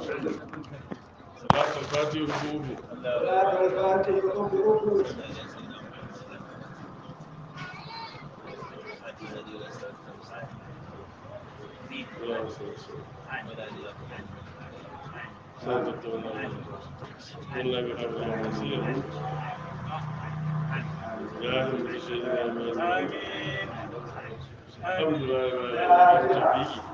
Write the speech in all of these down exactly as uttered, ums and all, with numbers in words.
صلاة الفاتحة وقوفوا صلاة الفاتحة أخرج اللهم صل وسلم سنة الدولة قلنا بحول المسير يا هم بشيء ما الحمد لله ما التوفيق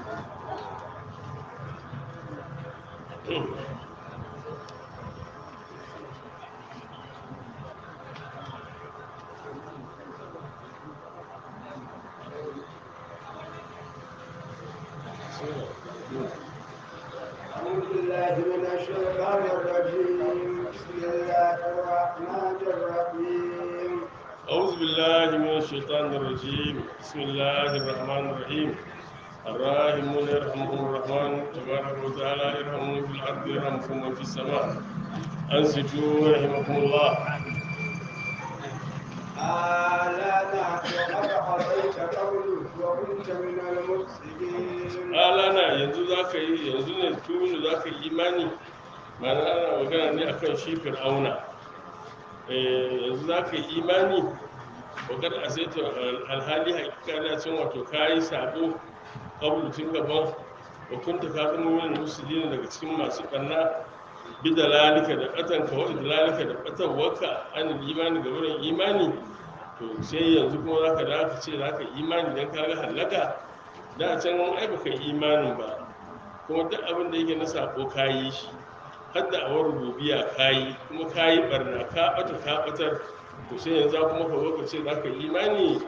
أعوذ بالله من الشيطان الرجيم بسم الله الرحمن الرحيم أعوذ بالله من الشيطان الرجيم بسم الله الرحمن الرحيم الراحمون يرحمهم الرحمن تبارك وتعالى يرحمون في الأرض يرحمكم من في السماء أنصتوا رحمكم الله آلانا وقد عصيت قبل وكنت من المفسدين alana yanzu za ka yi yanzu ne tuminu za ka yi imani mana ana magana ne akan shi fir'auna Eh, yanzu za ka yi imani wakar a sai ta alhali hakika da cin wato ka yi sabo kabulu tun gaban hukunta ka zama wani musulmi daga cikin masu ɓanna bi da lalika da ɓatan ka wadda lalika da ɓatan waka an imani ga wurin imani to sai yanzu kuma za ka da ka ce za ka yi imani don ka ga hallaka da can ai baka yi imanin ba kuma duk abin da yake na sako ka yi shi har da awar rububiya ka yi kuma ka yi barna ka ɓata ka ɓatar to sai yanzu kuma ka zo ka ce za ka yi imani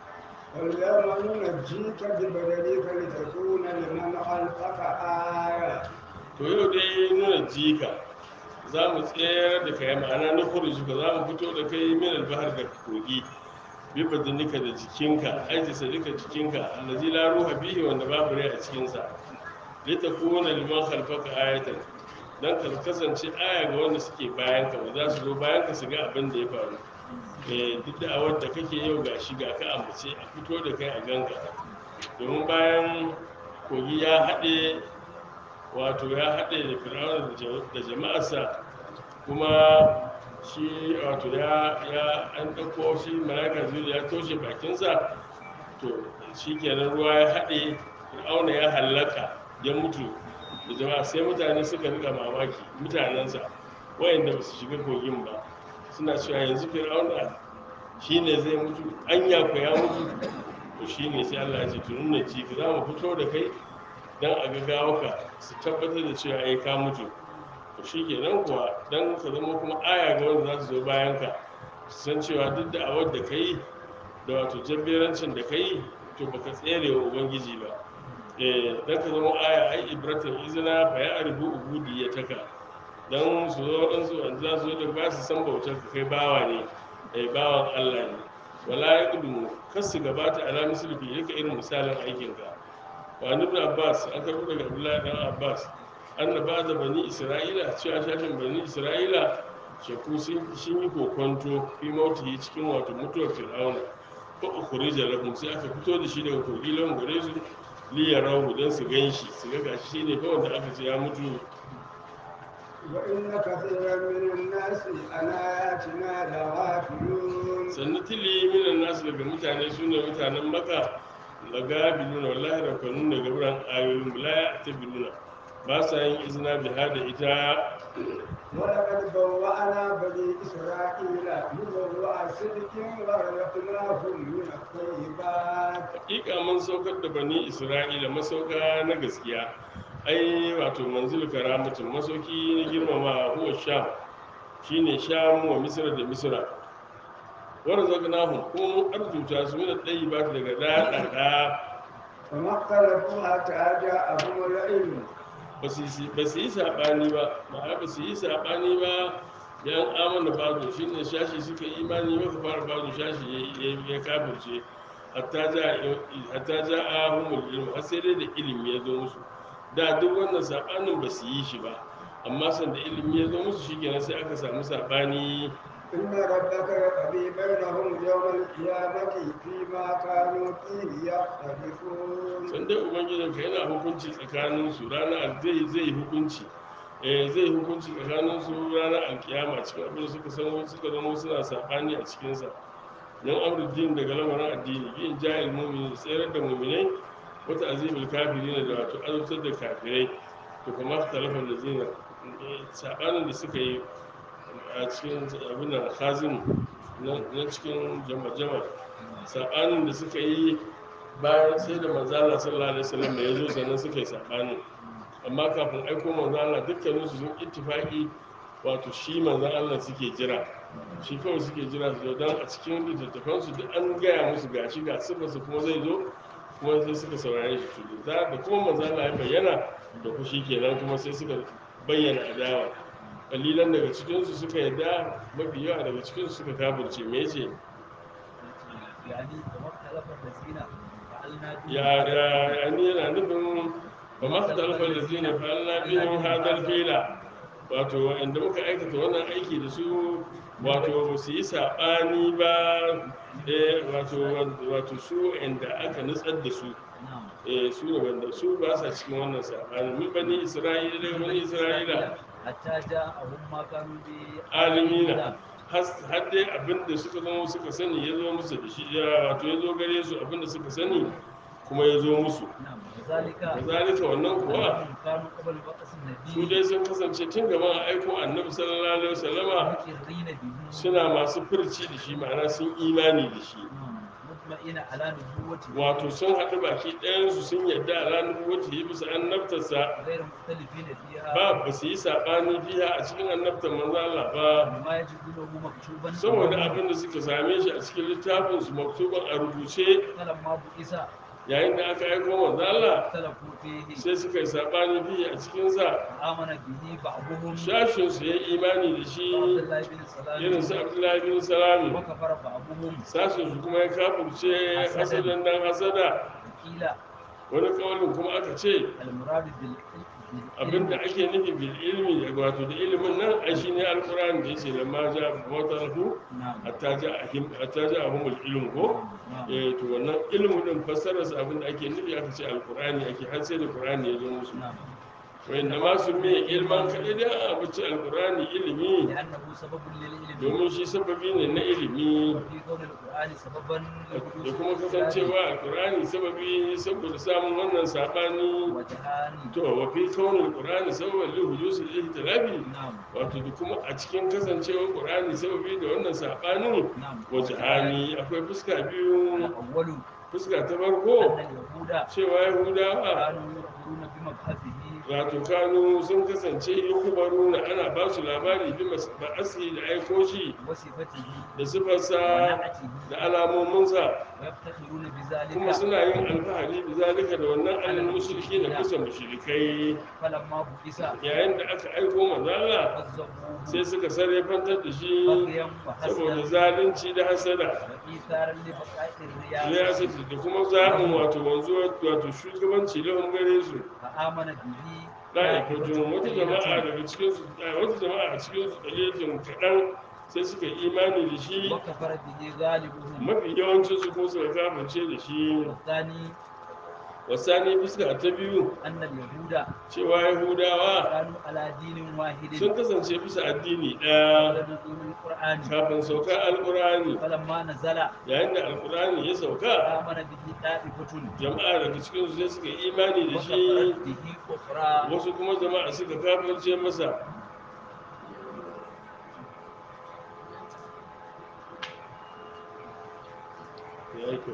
واليوم ننجيك ببدنك لتكون لمن خلفك آية to yau dai nuna jika za mu tsayar da kai ma'ana na kurjuka za mu fito da kai min albahar da kogi bi badanika da jikinka aiki sadika jikinka allazi la ruha bihi wanda babu rai a cikinsa litakuna liman khalfaka ayatan dan ka kasance aya ga wanda suke bayan ka ba za su zo bayan ka su ga abin da ya faru eh duk da awar da kake yau gashi ga ka amince a fito da kai a ganka domin bayan kogi ya haɗe wato ya haɗe da fir'auna da jama'arsa kuma shi wato ya ya an ɗauko shi malaka zuri ya toshe bakinsa to shi kenan ruwa ya haɗe fir'auna ya hallaka ya mutu da jama'a sai mutane suka rika mamaki mutanensa wayanda ba su shiga kogin ba suna cewa yanzu fir'auna shi ne zai mutu anya ku ya mutu to shi ne sai Allah ya ce tunun na ji za mu fito da kai don a gaggawa ka su tabbatar da cewa ai ka mutu to shi kenan kuwa don ka zama kuma aya ga wanda za su zo bayan ka su san cewa duk da awar da ka yi da wato jabberancin da ka yi to baka tsere wa ubangiji ba eh dan ka zama aya ai ibratan izina fa ya arbu ubudi ya taka dan su zo dan su an za su zo da ba su san bautar ka kai bawa ne eh bawan Allah ne wala yaqdumu kasu gabata ala musulmi yake irin misalin aikin ka wa ibn abbas an karbo daga abdullahi dan abbas annaba da bani isra'ila cewa shashin bani isra'ila shakku sun yi kokonto fi mauti cikin wato mutuwar fir'auna ko ukhrija lahum sai aka fito da shi daga kogi lahum gare su li yarahu dan su ganshi su ga gashi shine fa wanda aka ce ya mutu وإن كثيرا من الناس عن آياتنا لغافلون sannan tili minan nasu daga mutane su ne mutanen maka laga biluna wallahi raukanun daga wurin ayoyin bulaya ta biluna ba sa yin izina biha da ita ولقد بوأنا بني إسرائيل مبوأ صدق ورزقناهم من الطيبات hakika mun saukar da bani isra'ila masauka na gaskiya ai wato manzil karamatin masauki na girmama huwa sham shine sham wa misra da misra warzaqnahum kuma mun arzuta su min at-tayyibat daga daɗaɗa فما اختلفوا حتى جاءهم العلم ba su yi saɓani ba ba ba su yi saɓani ba yan amana bazu shi ne shashi suka yi imani maka fara bazu shashi ya kafirce hatta ja a humul ilmu har sai dai da ilimi ya zo musu da duk wannan saɓanin ba su yi shi ba amma sanda ilimi ya zo musu shi kenan sai aka samu saɓani إن ربك يقضي بينهم يوم القيامة فيما كانوا فيه يختلفون. san dai ubangijinka yana hukunci tsakanin su ranar zai zai hukunci eh zai hukunci tsakanin su ranar alkiyama cikin abin da suka san suka zama suna sabani a cikin sa nan amruddin daga lamarin addini bin jahil mu'min tsayar da mu'minai wata azimul kafirin da wato azabtar da kafirai to kamar talafan da zina sabanin da suka yi a cikin abin da khazin na cikin jama-jama sabanin da suka yi bayan sai da manzala sallallahu alaihi wasallam ya zo sannan suka yi sabanin amma kafin aiko manzala dukkanin su sun ittifaki wato shi manzan Allah suke jira shi kawai suke jira su zo don a cikin littattafan su duk an gaya musu gashi ga sifarsa kuma zai zo kuma sai suka saurare shi to da da kuma manzala ya bayyana da ku shi kenan kuma sai suka bayyana adawa kalilan daga cikinsu suka yadda mafi yawa daga cikinsu suka kafirce me yace يعني وما اختلف الذين فعلنا بهم ya ya yani yana nufin ba ma ta alfa da zina fa Allah bihim hadal fila wato inda muka aikata wannan aiki da su wato ba su yi sabani ba eh wato wato su inda aka nutsar da su نعم eh su ne wanda su ba sa cikin wannan sabani min bani isra'ila daga bani isra'ila حتى جاءهم ما كانوا به alimina har dai abinda suka zama suka sani ya zo musu da shi ya wato ya zo gare su abinda suka sani kuma ya zo musu نعم وذلك kazalika wannan kuwa أنهم كانوا قبل بعث su النبي dai sun kasance tun gaban aiko annabi sallallahu alaihi wasallama مقرين به suna masu furci da shi ma'ana sun imani da shi نعم مطمئن على نبوته wato sun haɗu baki ɗayansu sun yadda a ranar wata yi bisa annabtarsa غير مختلفين فيها ba ba su yi saɓani biya a cikin annabtar manzo Allah ba وما يجدونه مكتوبا saboda abin da suka same shi a cikin littafinsu maktuban a rubuce فلما بئس yayin da aka aiko manzo Allah اختلفوا فيه sai suka yi sabani biyu a cikinsa فآمن به بعضهم shashin su ya yi imani da shi عبد الله بن irin su سلام Abdullahi bin Salami وكفر بعضهم sashin su kuma ya kafurce hasadan dan hasada قيل wani kawalin kuma aka ce المراد بال abinda ake nufi bil ilmi da wato da ilimin nan ai shine alqur'ani da yace lamma ja mawtarahu نعم hatta ja ahim hatta ja ahumul ilm ko نعم eh to wannan ilmu din fassarar sa abinda ake nufi aka ce alqur'ani ake har sai da qur'ani ya zo musu نعم wanda ma su mai ilman kaɗai da abu ce alkurani ilimi لأنه سبب للعلم domin shi sababi ne na ilimi وفي كون القرآن سببا da kuma kasancewa alkurani sababi saboda samun wannan sabani وجهان to wa fi kaunin alkurani sababan li hudusul ihtilafi نعم wato da kuma a cikin kasancewar qur'ani sababi da wannan sabanin نعم wajhani akwai fuska biyu الأول fuska ta farko أن اليهود cewa yahudawa كانوا يخبرون بمبعثه wato kanu sun kasance yukubaru na ana ba su labari bi ba'asi da aiko shi وصفته da sifarsa ونعته da alamominsa ويفتخرون بذلك kuma suna yin alfahari da zalika da wannan alal mushriki da kusa mushrikai فلما بئس yayin da aka aiko manzala كذبوه sai suka sarrafantar da shi بغيا saboda وحسدا zalunci da hasada وإيثارا لبقاء الرياسة riyasati da kuma zaɓin wato wanzuwar wato shugabanci lahun gare su فآمن به ɗa'ikatun wata jama'a daga cikinsu wata jama'a a cikinsu ɗalilin kaɗan sai suka yi imani da shi وكفر به غالبهم mafi yawancin su ko suka kafirce da shi والثاني wasani fuska ta biyu أن اليهود cewa yahudawa كانوا على دين واحد sun kasance bisa addini قبل ɗaya نزول القرآن kafin saukar alƙur'ani فلما نزل yayin da alƙur'ani ya sauka آمن به طائفة jama'a daga cikinsu sai suka yi imani da shi وكفرت به أخرى wasu kuma jama'a suka kafirce masa ya yi kyau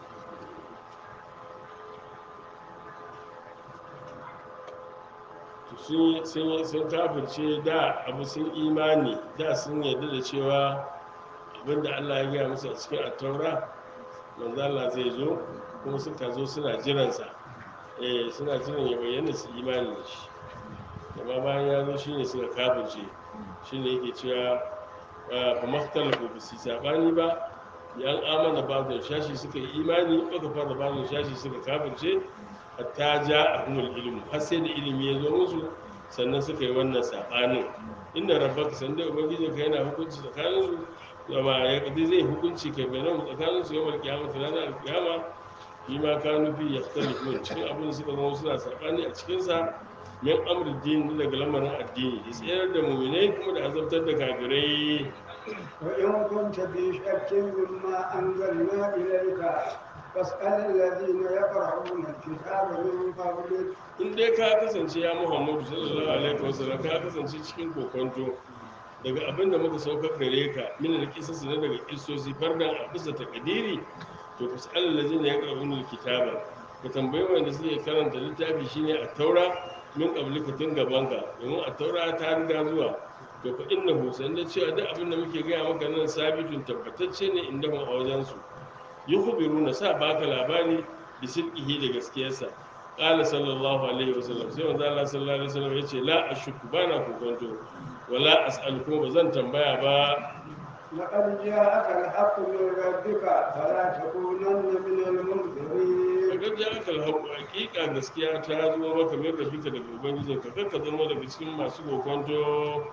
sun sun sun kafirce da abu sun imani da sun yarda da cewa abinda Allah ya gaya musu a cikin attaura manzo Allah zai zo kuma suka zo suna jiransa eh suna jiran ya bayyana su imani da shi amma bayan ya zo shine suka kafirce shine yake cewa fa makhtalafu bi sabani ba yan amana ba'dun shashi suka yi imani aka fara ba'dun shashi suka kafirce hatta ja ahumul ilmu har sai da ilimi ya zo musu sannan suka yi wannan sabanin inda rabbaka sanda ubangijin ka yana hukunci tsakanin su zama ya kadi zai hukunci kai bai nan tsakanin su yawmal qiyamah ranar alqiyama fi ma kanu fi yakhtalifun cikin abin da suka zama suna sabani a cikin sa min amri din daga lamarin addini ya tsayar da mu'minai kuma da azabtar da kafirai وإن كنت في شك مما أنزلنا إليك فاسأل الذين يقرؤون الكتاب من قبلك in dai ka kasance ya muhammadu sallallahu alaihi wasallam ka kasance cikin kokonto daga abin da muka saukar gare ka min da kisasi na daga kisosi fardan a bisa takadiri to fa sa'al allazina yaqra'una alkitaba ka tambayi wanda suke karanta littafi shine a taura min qablika tun gabanka domin a taura ta riga zuwa to fa innahu sanda cewa duk abin da muke gaya maka nan sabitun tabbatacce ne inda mu a wajen su yukhbiruna sa baka labari bi sidqihi da gaskiyarsa qala sallallahu alaihi wasallam sai manzo Allah sallallahu alaihi wasallam yace la ashku bana kokonto wala as'al ko bazan tambaya ba لقد جاءك الحق من ربك فلا تكونن من الممترين daga jaka alhaqu hakika gaskiya ta zo maka mai rabbika daga ubangijin ka kakka zama daga cikin masu kokonto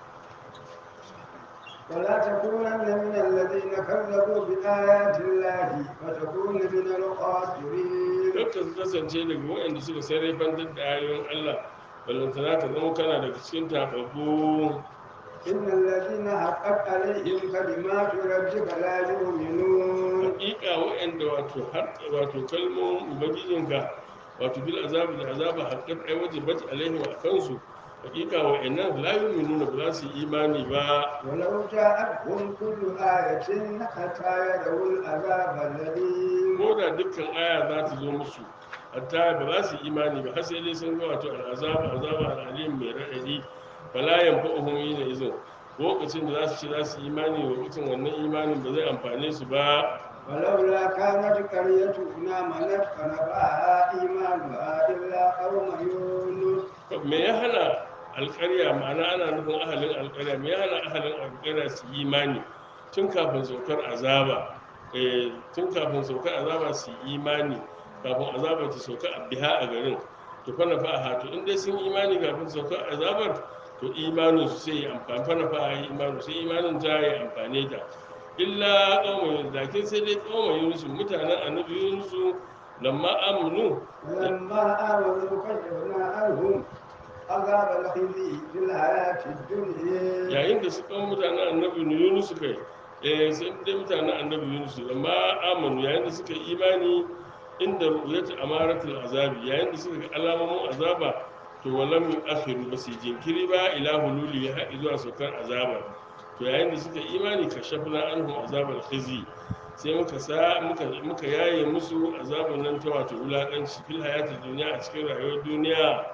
ولا تكونن من الذين كذبوا بآيات الله فتكون من الخاسرين kakka kasance daga waɗanda suka sarrafantar da ayoyin Allah ballantana ta zama kana daga cikin tababbu إن الذين حقت عليهم كلمات ربك لا يؤمنون hakika waɗanda wato har wato kalmomin ubangijinka wato bil azabi da azaba haqqat ai wajibat alaihim wa kansu hakika waɗannan la yu'minuna ba za su yi imani ba ولو جاءتهم كل آية حتى يروا العذاب الذي ko da dukkan aya za ta zo musu hatta ba za su yi imani ba har sai dai sun ga wato al'azaba azaba al'alim mai raɗaɗi fala yanfa'uhum ina izin lokacin da za su ce za su yi imani lokacin wannan imanin ba zai amfane su ba ولولا كانت قرية آمنت فنفعها إيمانها إلا قوم يونس me ya hana alƙarya ma'ana ana nufin ahalin alƙarya me ya hana ahalin alƙarya su yi imani tun kafin saukar azaba eh, tun kafin saukar azaba su yi imani kafin azaba ta sauka a biha a garin to fa na fa'a to in dai sun yi imani kafin saukar azabar to imanin su sai ya amfani fa na fa'a yi imanin sai imanin ta ya amfane ta illa qaumun lakin sai dai qaumun yunus mutanen annabi yunus lamma amanu ولما آمنوا كشفنا عنهم عذاب الخزي في الحياة الدنيا yayin da suka mutanen annabi yunus kai eh sai dai mutanen annabi yunus lamma amanu yayin da suka yi imani inda ru'yat amaratul azabi yayin da suka ga alamomin azaba to walam yu'akhiru basu jinkiri ba ila hululi ya haɗi zuwa saukar azaba to yayin da suka yi imani kashafna anhum azabal khizi sai muka sa muka muka yaye musu azaban nan ta wato wulakanci fil hayatid duniya a cikin rayuwar duniya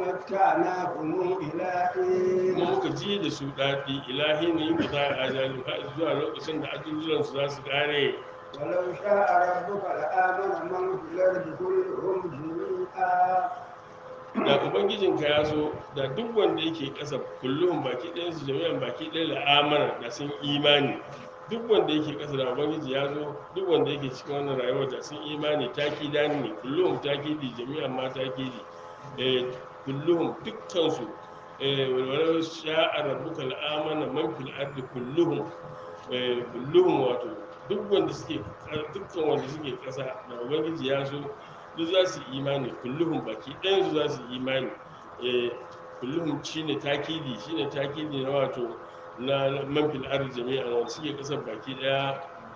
ومتعناهم إلى حين kuma muka ji da su daɗi ilahi ne yi za a ajali har zuwa lokacin da ajujulan su za su kare ولو شاء ربك لآمن من في الأرض كلهم جميعا da ubangijinka ya so da duk wanda yake ƙasa kullum baki ɗayan su jami'an baki ɗaya la'amana da sun imani duk wanda yake ƙasa da ubangiji ya zo duk wanda yake cikin wannan rayuwar da sun imani takida ne kullum takidi jami'an ma takidi eh kullum dukkan su eh walau sha'a rabbuka la'amana man fil ardi kulluhum eh kulluhum wato duk wanda suke dukkan wanda suke ƙasa da ubangiji ya so duk za su yi imani kulluhum baki ɗayan su za su yi imani eh kulluhum shine takidi shine takidi na wato na man fil ardi jami'an wanda suke ƙasar baki ɗaya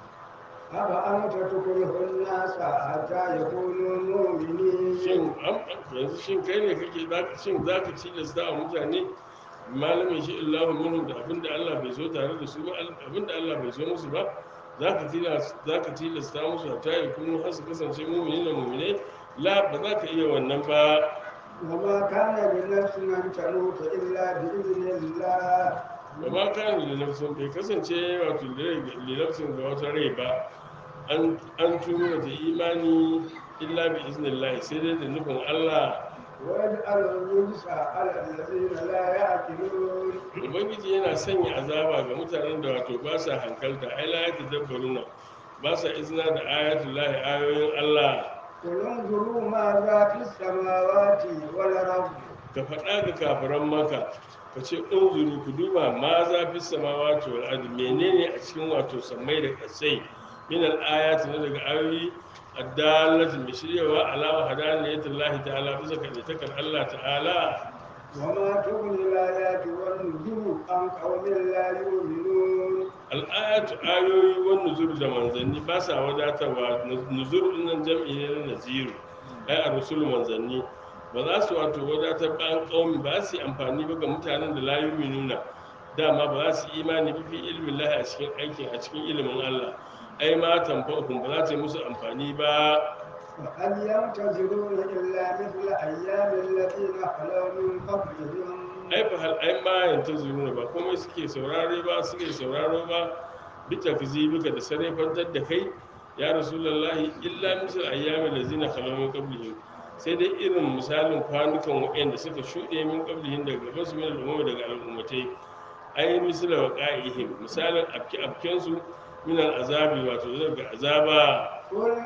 أفأنت تكره الناس حتى يكونوا مؤمنين shin am yanzu shin kai ne kake zaka shin zaka tilasta wa mutane malamin shi illahu minhum da abinda Allah bai zo tare da su ba abinda Allah bai zo musu ba zaka tilasta zaka tilasta musu hatta ya kunu har su kasance mu'mini da mu'mine la ba za ka iya wannan ba وما كان لنفس أن تموت إلا بإذن الله ba ma kan linafsin bai kasance wato linafsin ga wata rai ba an an tumura ta imani illa bi iznillahi sai dai da nufin Allah ويجعل الرجس على الذين لا يعقلون ubangiji yana sanya azaba ga mutanen da wato ba sa hankalta ai la yatadabbaruna ba sa izina da ayatul lahi ayoyin Allah قل انظروا ماذا في السماوات والأرض ka faɗa ga kafiran maka ka ce unzuru ku duba ma za fi samawati wal ardi menene a cikin wato sammai da kasai min al ayati na daga ayoyi addalatu mai shiryawa ala wahdaniyyatillahi ta'ala bisa kadaitakar Allah ta'ala وما تغني الآيات والنذر عن قوم لا يؤمنون al'ayatu ayoyi wan nuzur da manzanni ba sa wadatarwa nuzur dinnan jam'i ne na naziru ai a rusul manzanni ba za su wato wadatar ba an kaumi ba su yi amfani ba ga mutanen da la yu'minuna dama ba za su yi imani ba fi ilmin lahi a cikin aikin a cikin ilimin Allah ai ma tamfa'uhum ba za ta yi musu amfani ba وهل ينتظرون إلا مثل أيام الذين خلوا من قبلهم ai fa hal ai ma yantazuruna ba komai suke saurare ba suke sauraro ba bi takzibika da sarrafantar da kai ya rasulullahi illa misal ayyamin lazina khalaw min qablihim sai dai irin misalin kwanukan waɗanda suka shuɗe min qablihim daga gaban su min al'umma daga al'ummatai ai misal waqa'ihim misalin abki abkensu min al'azabi wato daga azaba قل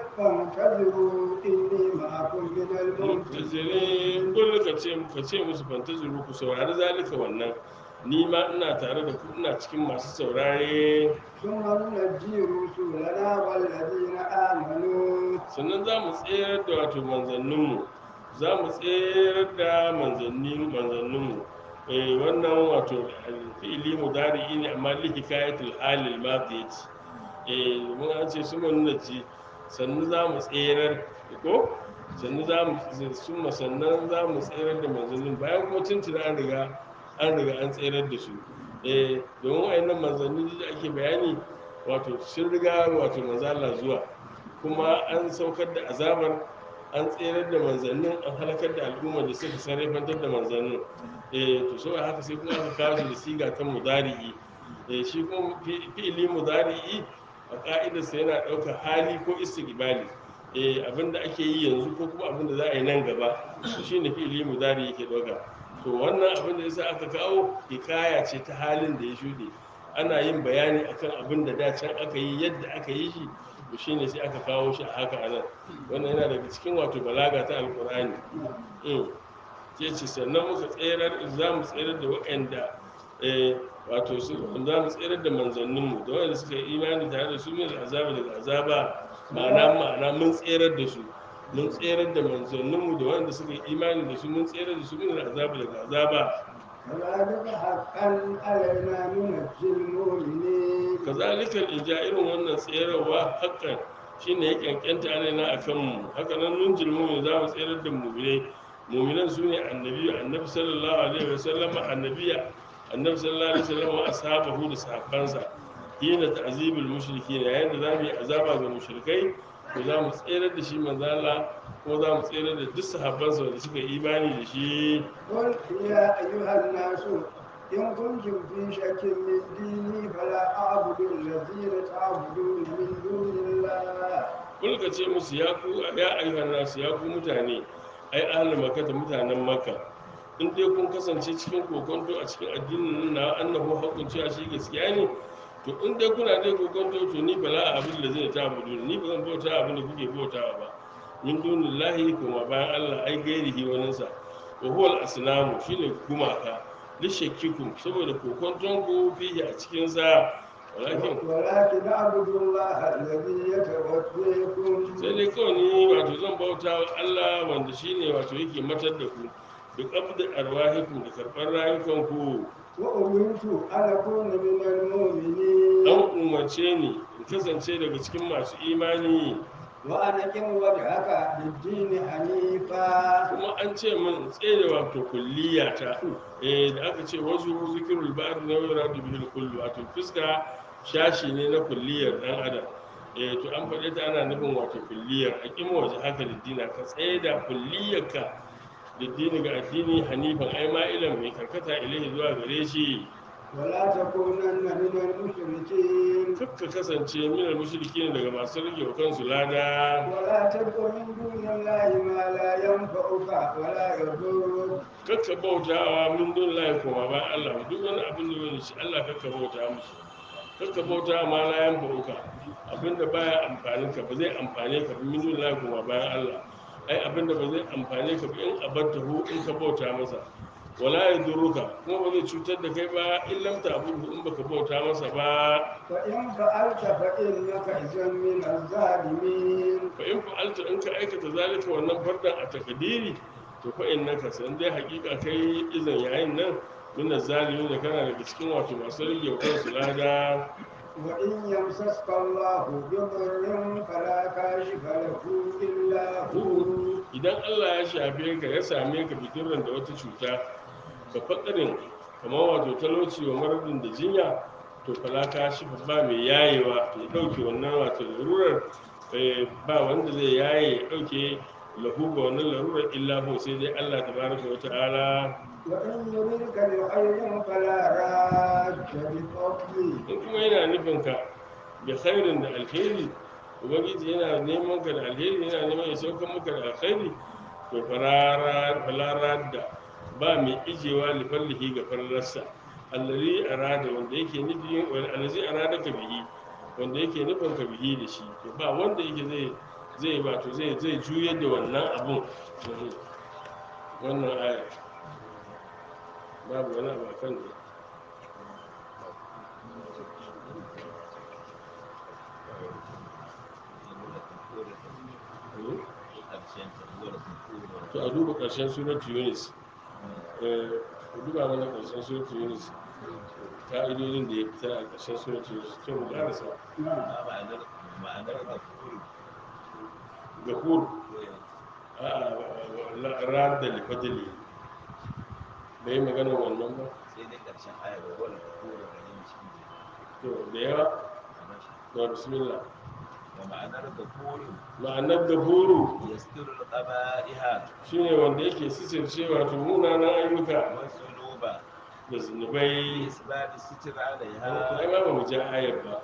فانتظروا إني معكم من muntazire المنتظرين kullu ka ce ka ce musu fantaziru ku saurari zalika wannan ni ma ina tare da ku ina cikin masu saurare ثم ننجي رسلنا والذين آمنوا sannan za mu tsayar da wato manzanninmu za mu tsayar da manzannin manzanninmu eh wannan wato fi'ili mudari ne amma li hikayatul halil madiyati eh mun an ce su mun naji sannan za mu tsayar ko sannan za mu summa sannan za mu tsayar da manzannin bayan kuma tuntuna an riga an riga an tsayar da su eh domin wayannan manzanni da ake bayani wato sun riga wato manzala zuwa kuma an saukar da azabar an tsayar da manzannin an halakar da al'ummar da suka sarrafantar da manzannin eh to saboda haka sai kuma aka kawo shi da siga ta mudari'i eh shi kuma fi- fi'ili mudari'i a ka'idarsa yana ɗaukar hali ko istiqbali eh abinda ake yi yanzu ko kuma abinda za a yi nan gaba to shine fi'ili mudari yake ɗauka to wannan abin da yasa aka kawo hikaya ce ta halin da ya shuɗe ana yin bayani akan abin da da can aka yi yadda aka yi shi to shine sai aka kawo shi a haka anan wannan yana daga cikin wato balaga ta alqur'ani mm ce ce sannan muka tserar za mu tserar da waɗanda eh wato su za mu tserar da manzanninmu da waɗanda suka yi imani tare da su min azaba daga azaba ma'ana ma'ana mun tserar da su mun tserar da manzanninmu da waɗanda suka yi imani da su mun tserar da su min azaba daga azaba كذلك حقا علينا ننجي المؤمنين kazalikal ija irin wannan tserarwa hakan shine ya kyankyanta alaina a kanmu haka nan nun jilmu za mu tserar da mu'minai mu'minan su ne annabi annabi sallallahu alaihi wasallam annabiya annabi sallallahu alaihi wasallam wa ashabahu da sahabbansa hina ta'zibul mushrikin yayin da zamu yi azaba ga mushrikai to za mu tserar da shi manzala ko za mu tserar da duk sahabbansa da suka yi imani da shi قل يا أيها الناس إن كنتم في شك من ديني فلا أعبد الذين تعبدون من دون الله kulka ce musu ya ku ya ayyuhan nasu ya ku mutane ai ahlul makka da mutanen makka in dai kun kasance cikin kokonto a cikin addinin nan na annahu haqqun cewa shi gaskiya ne to in dai kuna dai kokonto to ni bala abin da zai ta budu ni ba zan bauta abin da kuke bautawa ba min dunillahi kuma bayan Allah ai gairihi wani sa wa huwa al-asnamu shine gumaka lishakkikum saboda kokonton ku fihi a cikin sa walakin ولكن اعبدوا الله الذي يتوفيكم sai dai kawai ni wato zan bauta wa Allah wanda shine wato yake matar da ku da qabda arwahikum da karɓar rayukanku وأمرت أن أكون من المؤمنين an umarce ni in kasance daga cikin masu imani وأن أقم وجهك للدين حنيفا kuma an ce min tsere wato kulliyata eh da aka ce wasu zikirul ba'd na yura da bil kullu wato fuska shashi ne na kulliyar dan adam eh to an faɗe ta ana nufin wato kulliyar aqim waje haka liddina ka tsaye da kulliyarka liddini ga addini hanifan ai ma'ilan mai karkata ilahi zuwa gare shi ولا تكونن من المشركين kakka kasance minal mushriki daga masu rage wa kansu lada ولا تدع من دون الله ما لا ينفعك ولا يضرك kakka bautawa min don layi koma bayan Allah duk wani abin da wani shi Allah kakka bauta musu kakka bauta ma layan bauka abinda baya amfani ka ba zai amfane ka ba min don layi koma bayan Allah ai abinda ba zai amfane ka ba in abarta hu in ka bauta masa wala ya duruka kuma ba zai cutar da kai ba in lam ta'budu in baka bauta masa ba فإن فعلت فإنك إذا من الظالمين fa in fa'alta in ka aikata zalika wannan fardan a takadiri to fa innaka san dai hakika kai izan yayin nan min zalimin da kana daga cikin wato masu rage wa kansu lada وإن يمسسك الله بضر فلا كاشف له إلا هو hu idan Allah ya shafe ka ya same ka bidurran da wata cuta ka fakarin kamar wato talauci wa maradin da jinya to falaka shi ba mai yayewa ya dauke wannan wato larurar eh, ba wanda zai yaye ya dauke lahu ga wannan larurar illa hu sai dai Allah tabaraka wa ta'ala وإن يردك بخير فلا راد لفضله in kuma yana nufin ka da khairin da alheri ubangiji yana neman ka da alheri yana neman ya sauka maka da alheri to farara falara da ba mai ijewa lifallihi ga fararsa allari arada wanda yake nufi allazi arada ka bihi wanda yake nufin ka bihi da shi to ba wanda yake zai zai ba to zai zai juyar da wannan abun wannan aya babu wani abu a kan da to a duba ƙarshen suratu yunus eh ku duba mana ƙarshen suratu yunus ka'idodin da ya fita a ƙarshen suratu yunus to mu ƙarasa نعم ma'anar gafuru gafur a ran da lifadili bai magana wannan ba sai dai ƙarshen ayar wani gafuru da yin shi ne to da yawa a mashi to bismillah wa ma'anar gafuru ma'anar gafuru yasturul qaba'iha shine wanda yake sisirce wato munanan ayyuka wa zunuba da bi zunubai isbati sitr ai alaiha ma ba mu ja ayar ba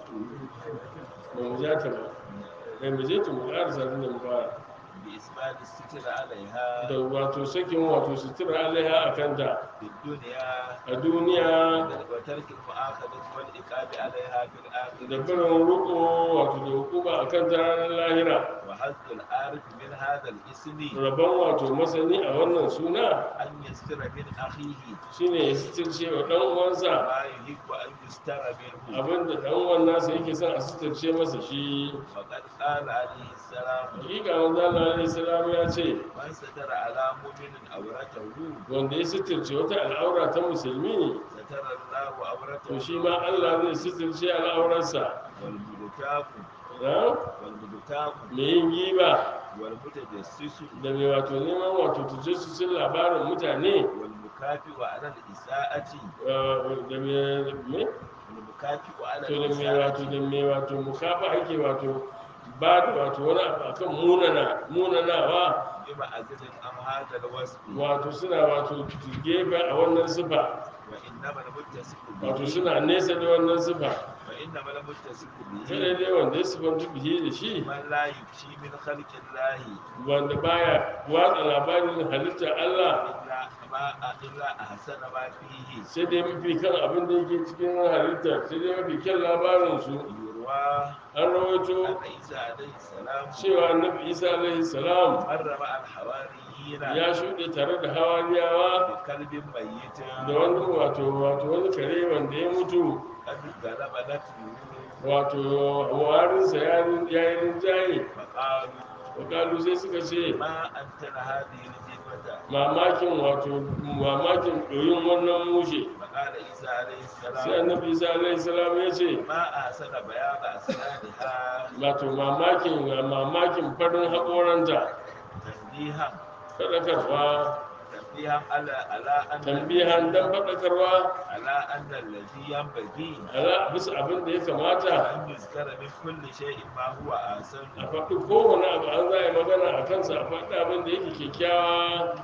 ba mu ja ta ba kai mu je ta mu ƙarasa tun da mu fara bi isbati sitr alaiha da wato sakin wato sutura alaiha a kanta fi dunya a duniya wa tarkil mu'akhadati wal iqabi alaiha fil da akhirati barin ruko wato da hukuma a kan ranar lahira wa hazzul arif min hadha al ismi rabon wato masani a wannan suna an yastira min akhihi shine ya sitirce wa ɗan uwansa ma yuhibbu an yustara minhu abinda ɗan uwan nasa yake son a sitirce masa shi faqad qala alayhi salam hakika manzo Allah alaihi salam ya ce man satara ala mu'minin awratahu wanda ya sitirce wata al'aura ta musulmi satara Allahu to awratahu shi ma Allah zai sitirce al'aurarsa wal mudtaku na wal mudtaku mai yin giba wal mutajassisu da mai wato neman wato tajassusin labarin mutane wal mukafi'u ala al isaati eh, da mai me wal mukafi'u ala to al da mai wato isaati da mai wato mukafa ake wato ba da wato wani abu akan munana munanawa bima azlin am hadha al wasf wato suna wato gefe a wannan sifa wa innama al muttasifu wato bihi suna nesa da wannan sifa wa innama al muttasifu sai bihi dai wanda ya sifanta bihi da shi man la yufshi min khalqi Allahi wanda baya watsa labarin halittar Allah illa ma illa ahsana ma fihi sai dai mafi kan abin da yake cikin halitta sai dai mafi kyan labarinsu yurwa an rawaito anna isa alayhi salam cewa annabi isa alaihi salam harrama al hawariyina ya shuɗe tare da hawariyawa bi kalbin mayyitin da wani wato wato wani kare wanda ya mutu qad galaba natru wato warinsa ya yi rinjaye faqalu wakalu sai suka ce ma anta la hadhihi al jibata mamakin wato mamakin ɗoyin wannan mushe faqala isa alayhi sai salam annabi isa alaihi salam ya ce ma ahsana bayana asnaniha wato mamakin mamakin farin haƙoranta tanbihan faɗakarwa tanbihan ala ala anna tambihan dan faɗakarwa ala anna alladhi yanbaghi ala bisa abin da ya kamata an yuzkara min kulli shay'in ma huwa ahsan a faɗi kowane abu an za a yi magana a kansa a faɗi abin da yake kyakkyawa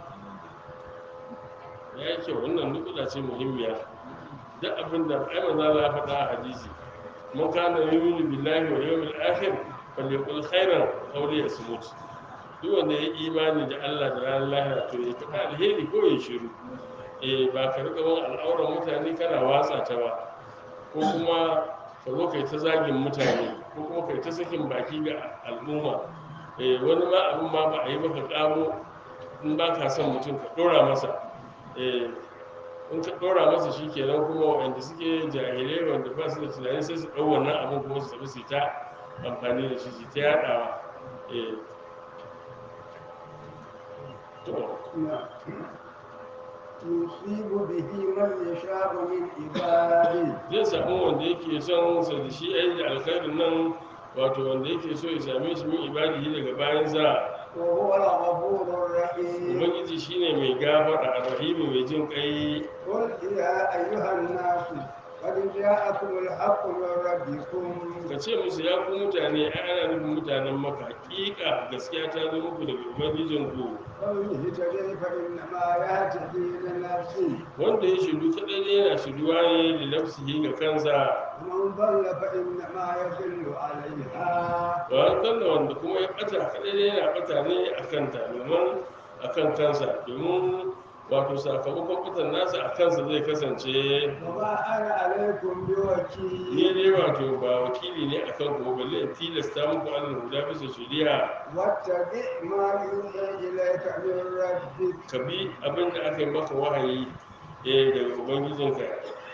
ya yi kyau wannan nukuda ce muhimmiya duk abin da ai manzo Allah ya faɗa a hadisi man kana yu'minu billahi wa yawmil akhir falyaqul khairan aw liyasmut duk wanda ya yi imani da Allah da ranar lahira to ya faɗa alheri ko ya shiru eh ba ka riƙa wani al'auran mutane kana watsa ta ba ko kuma ka zo kai ta zagin mutane ko kuma kai ta sakin baki ga al'umma eh wani ma abin ma ba a yi ba ka ƙaro in ba ka son mutum ka ɗora masa eh in ka ɗora masa shi kenan kuma waɗanda suke jahilai wanda ba su da tunani sai su ɗau wannan abin kuma su tafi su ta amfani da shi su ta yaɗawa eh to يصيب به من يشاء من عباده zai samu wanda yake son sa da shi ai da alkhairin nan wato wanda yake so ya same shi min ibadihi daga bayansa وهو الغفور الرحيم ubangiji shine mai gafara arrahimi mai jin kai قل يا أيها الناس قد جاءكم الحق من ربكم ka ce musu ya ku mutane ai ana nufin mutanen maka hakika gaskiya ta zo muku daga ubangijinku فمن اهتدي فإنما يهتدي لنفسه wanda ya shiru kadai ne yana shiruwa ne da nafsihi ga kansa ومن ضل فإنما يضل عليها ba kalla wanda kuma ya bata kadai ne yana bata ne a kanta domin a kan kansa domin wato sakamakon batan nasa a kansa zai kasance وما أنا عليكم ni بوكيل dai wato ba wakili ne akan kuma balle in tilasta muku Allah guda bisa shari'a واتبع ما يوحى إليك من ربك ka bi abin da aka yi maka wahayi eh daga ubangijinka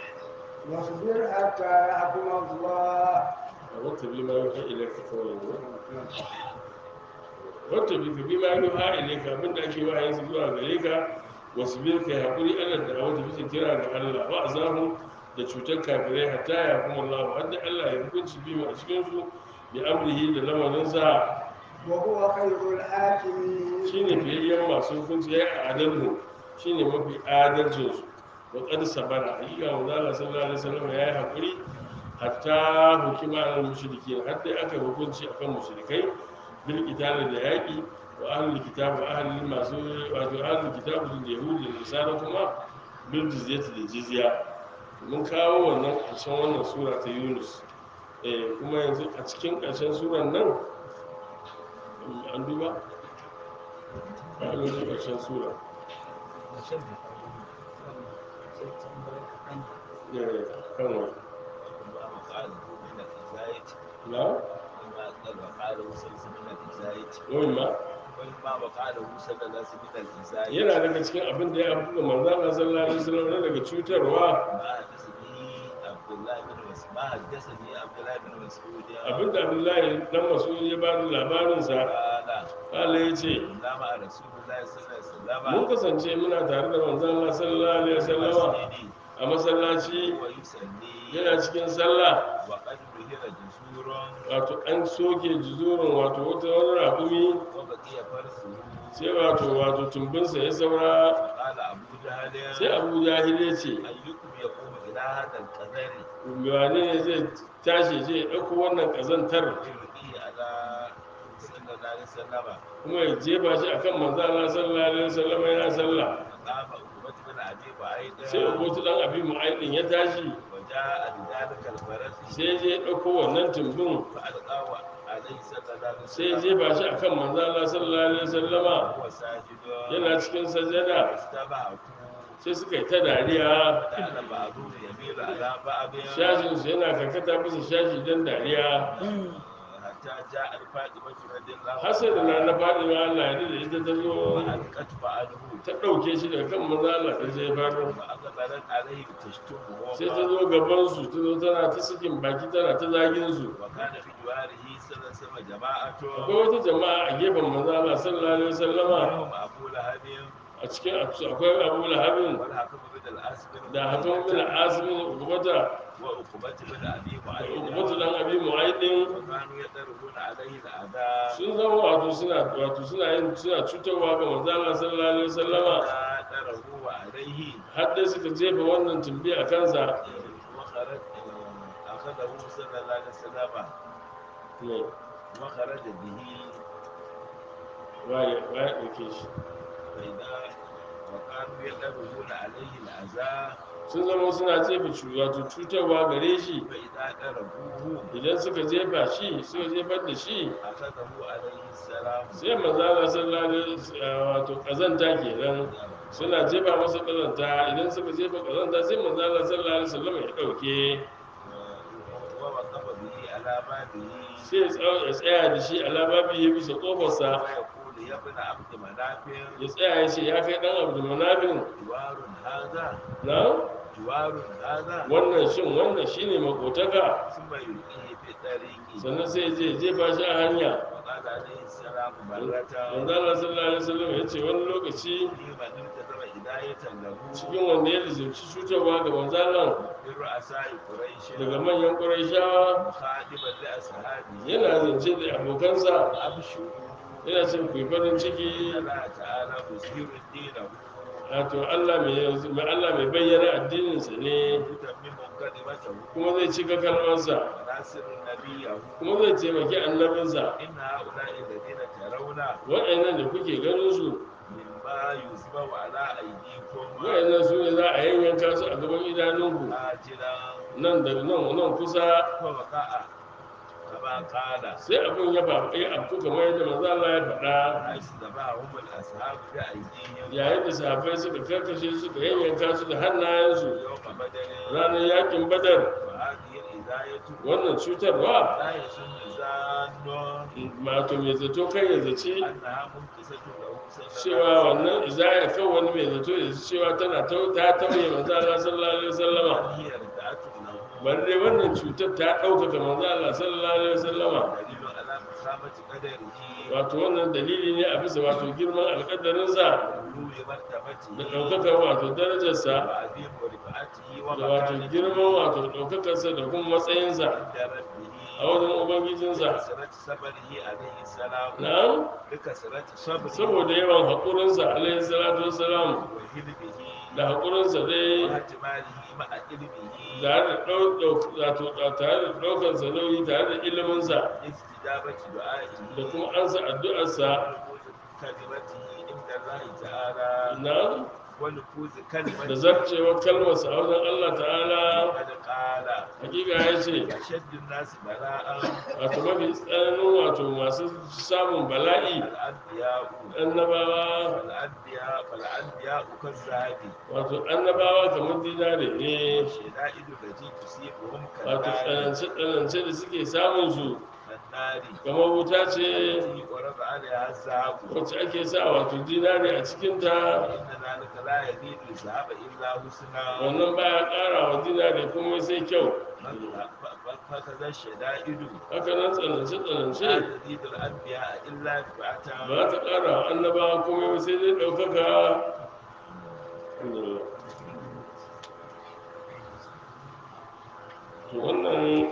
واصبر حتى يحكم الله a wata bi ma yuha ilaika kawai ne wata bi ka bi ma yuha ilaika abin da ake wahayin su zuwa gare ka wasu bi ka hakuri Allah da wata bisa kira ga Allah wa azamu da cutar kafirai hatta ya kuma Allah har da Allah ya hukunci bi a cikin su bi amrihi da lamarinsa وهو خير الحاكمين shine fiyayyen masu hukunci ya yi adalmu shine mafi adalcinsu wa qad sabara hakika manzo Allah sallallahu alaihi wasallam ya yi hakuri hatta hukima al mushrikin har dai aka hukunci akan mushrikai bil qital da yaki wa ahlul kitab wa ahlul masu wato ahlul kitab da yahudi da nasara kuma bil jizyati da jizya mun kawo wannan ƙarshen wannan sura ta Yunus eh kuma yanzu a cikin ƙarshen suran nan an duba a lokacin ƙarshen sura eh kan wa na wani ma yana daga cikin abin da ya abu ga manzo Allah sallallahu alaihi wasallam na daga cutarwa abin da Abdullahi dan Mas'ud ya ba da labarin sa Allah ya ce mun kasance muna tare da manzo Allah sallallahu alaihi wasallama a masallaci yana cikin sallah wato an soke juzurin wato wata wani raƙumi sai wato wato tumbinsa ya saura sai abu jahil ya ce wane ne zai tashi zai ɗauko wannan ƙazantar kuma ya jefa shi akan manzo Allah sallallahu alaihi wasallam yana sallah sai Ubutu dan Abi Mu'aydin ya tashi sai je ɗauko wannan tumbin sai je ba shi akan manzo Allah sallallahu alaihi wasallama yana cikin sajada sai suka yi ta dariya shashin su yana karkata bisa shashi don dariya hasar da na na faɗi ma Allah ya da ita ta zo ta ɗauke shi daga kan manzo Allah ta jefar sai ta zo gaban su ta zo tana ta sakin baki tana ta zagin su akwai wata jama'a a gefen manzo Allah sallallahu alaihi wasallama a cikin akwai Abu Lahabin da Hatim bin Asim ukubata ukubata dan Abi Mu'aydin sun zama wato suna wato suna yin suna cutarwa ga manzo Allah sallallahu alaihi wasallama har dai suka jefa wannan tumbi a kansa ne وخرج به waye waye ɗauke shi فإذا وكانوا يقربون عليه الأذى sun zama suna jefa cu- wato cutarwa gare shi فإذا قربوه idan suka jefa shi suka jefar da shi أخذه عليه السلام sai manzala sallallahu alaihi wasallam wato kazanta kenan suna jefa masa kazanta idan suka jefa kazanta sai manzala sallallahu alaihi wasallam ya dauke ووقف به على بابه sai ya tsaya- ya tsaya da shi a lababi ya bisa kofarsa ويقول يا ابن عبد مناف ya tsaya ya ce ya kai dan abdulmanafin جوار هذا na جوار هذا wannan shin wannan shine makotaka ثم يلقيه في الطريق sannan sai je jefa shi a hanya وقال عليه السلام مرة manzo Allah sallallahu alaihi wasallam ya ce wani lokaci لمن التزم هداية له cikin wanda ya lizimci cutarwa ga manzo Allah من رؤساء قريش daga manyan Qurayshawa مخاطبا لأصحابه yana zance da abokansa أبشروا yana ce ku yi farin ciki إن الله تعالى مظهر دينه wato Allah mai mai Allah mai bayyana addininsa ne يتمم كلمته kuma zai cika kalmarsa وناصر نبيه kuma zai taimaki annabinsa إن هؤلاء الذين ترون waɗannan da kuke ganin su مما يزبو على أيديكم waɗannan su ne za a yanyanka su a gaban idanunku آجلا nan da nan nan kusa فوقع كما قال sai abin ya faru ya afku kamar yadda manzo Allah ya faɗa حيث ذبحهم الأصحاب بأيديهم yayin da sahabbai suka karkashe suka yanyanka su da hannayensu يوم بدر ranar yakin badar وهذه الهداية wannan cutarwa لا يشم زان mato mai zato kai ya zaci أنها منقصة له صلى cewa wannan izaya kan wani mai zato ya zaci cewa tana tau- ta tauye manzo Allah sallallahu alaihi wasallama بل هي ردعة له bari dai wannan cutar ta ɗaukaka manzo Allah sallallahu alaihi wasallama دليل على مخامة قدره wato wannan dalili ne a bisa wato girman alƙadarinsa وعلو da مرتبته ɗaukaka wato darajarsa وعظيم رفعته da wato ومكانته girman wato ɗaukakarsa da kuma matsayinsa عند ربه a wajen ubangijinsa بكثرة صبره عليه السلام na'am بكثرة صبره saboda yawan haƙurinsa alaihi salatu wassalam وحلمه da haƙurinsa dai واحتماله مع علمه tare da ɗau- ɗau- wato tare da ɗaukarsa nauyi tare da iliminsa استجابة دعائه da kuma ansa addu'arsa ونفوذ كلمته عند الله تعالى na ونفوذ da كلمته zarcewar kalmarsa a wajen Allah ta'ala قد قال hakika ya ce أشد الناس بلاء wato mafi tsananin wato masu samun bala'i الأنبياء annabawa فالأنبياء فالأنبياء كالذهب wato annabawa kamar dinare ne والشدائد التي تصيبهم wato كالنار tsanance-tsanance da suke samun su كالنار kamar wuta ce التي ورد عليها الذهب wacce ake sa wato dinare a cikinta إن ذلك لا يزيد الذهب إلا حسنا wannan baya ƙara wa dinare kuma sai kyau فكذا الشدائد haka nan لا tsanance-tsanance تزيد الأنبياء إلا رفعة ba ta ƙara wa annabawa kuma sai dai ɗaukaka to wannan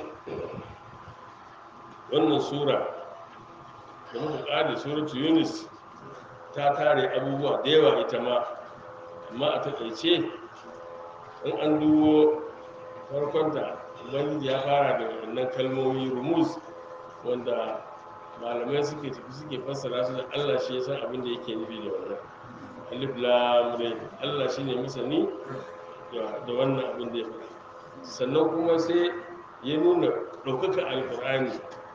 wannan sura da muka ƙare suratu yunus ta kare abubuwa da yawa ita ma amma a taƙaice in an dubo farkonta ubangiji ya fara da wannan kalmomi rumus wanda malamai suke tafi suke fassara su da allah shi ya san abin da yake nufi da wannan alif lam ra allah shine masani da wannan abin da ya faɗa sannan kuma sai ya nuna ɗaukaka alƙur'ani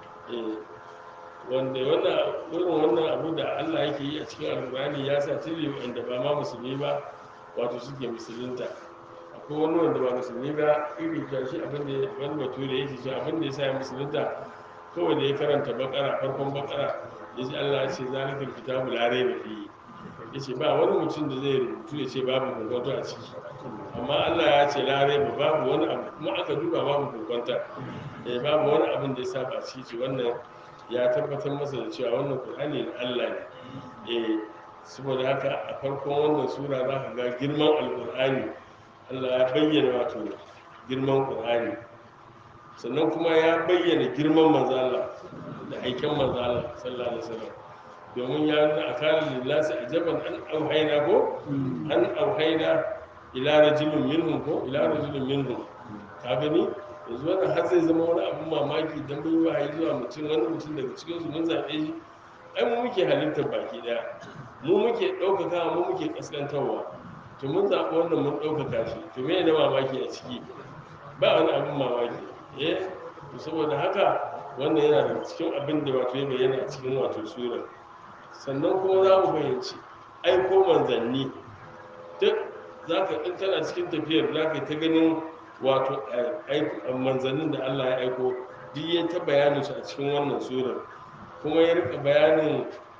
wanda wannan irin wannan abu da allah yake yi a cikin alƙur'ani ya sa tili wanda ba ma musulmi ba wato suke musulunta akwai wani wanda ba musulmi ba iri ta shi abin da wani bature yake shi abin da ya sa ya musulunta kawai da ya karanta bakara farkon bakara ya ce allah ya ce zalikal kitabu la raiba fihi ya ce ba wani mutum da zai rubutu ya ce babu kokonto a ciki amma allah ya ce larai ba babu wani abu kuma aka duba babu kokonta eh babu wani abin da ya saba a ciki wannan ya tabbatar masa da cewa wannan qur'ani na allah ne eh saboda haka a farkon wannan sura za ka ga girman alqur'ani allah ya bayyana wato girman qur'ani sannan kuma ya bayyana girman manzo allah da aikin manzo allah sallallahu alaihi wasallam domin ya nuna a kanin lillahi a jaban an auhaina ko an auhaina ila rajulun minhum ko ila rajulun minhum ka gani yanzu wannan har zai zama wani abin mamaki dan bai wahayi zuwa mutum wani mutum daga cikin su mun zaɓe shi ai mu muke halittar baki daya mu muke ɗaukaka mu muke kaskantarwa to mun zaɓi wannan mun ɗaukaka shi to me ne mamaki a ciki ba wani abin mamaki eh to saboda haka wannan yana daga cikin abin da wato ya bayyana a cikin wato surar sannan kuma za mu fahimci aiko manzanni duk za ka in kana cikin tafiyar za ka ta ganin wato manzannin da allah ya aiko duk ya ta bayanin su a cikin wannan surar kuma ya rika bayanin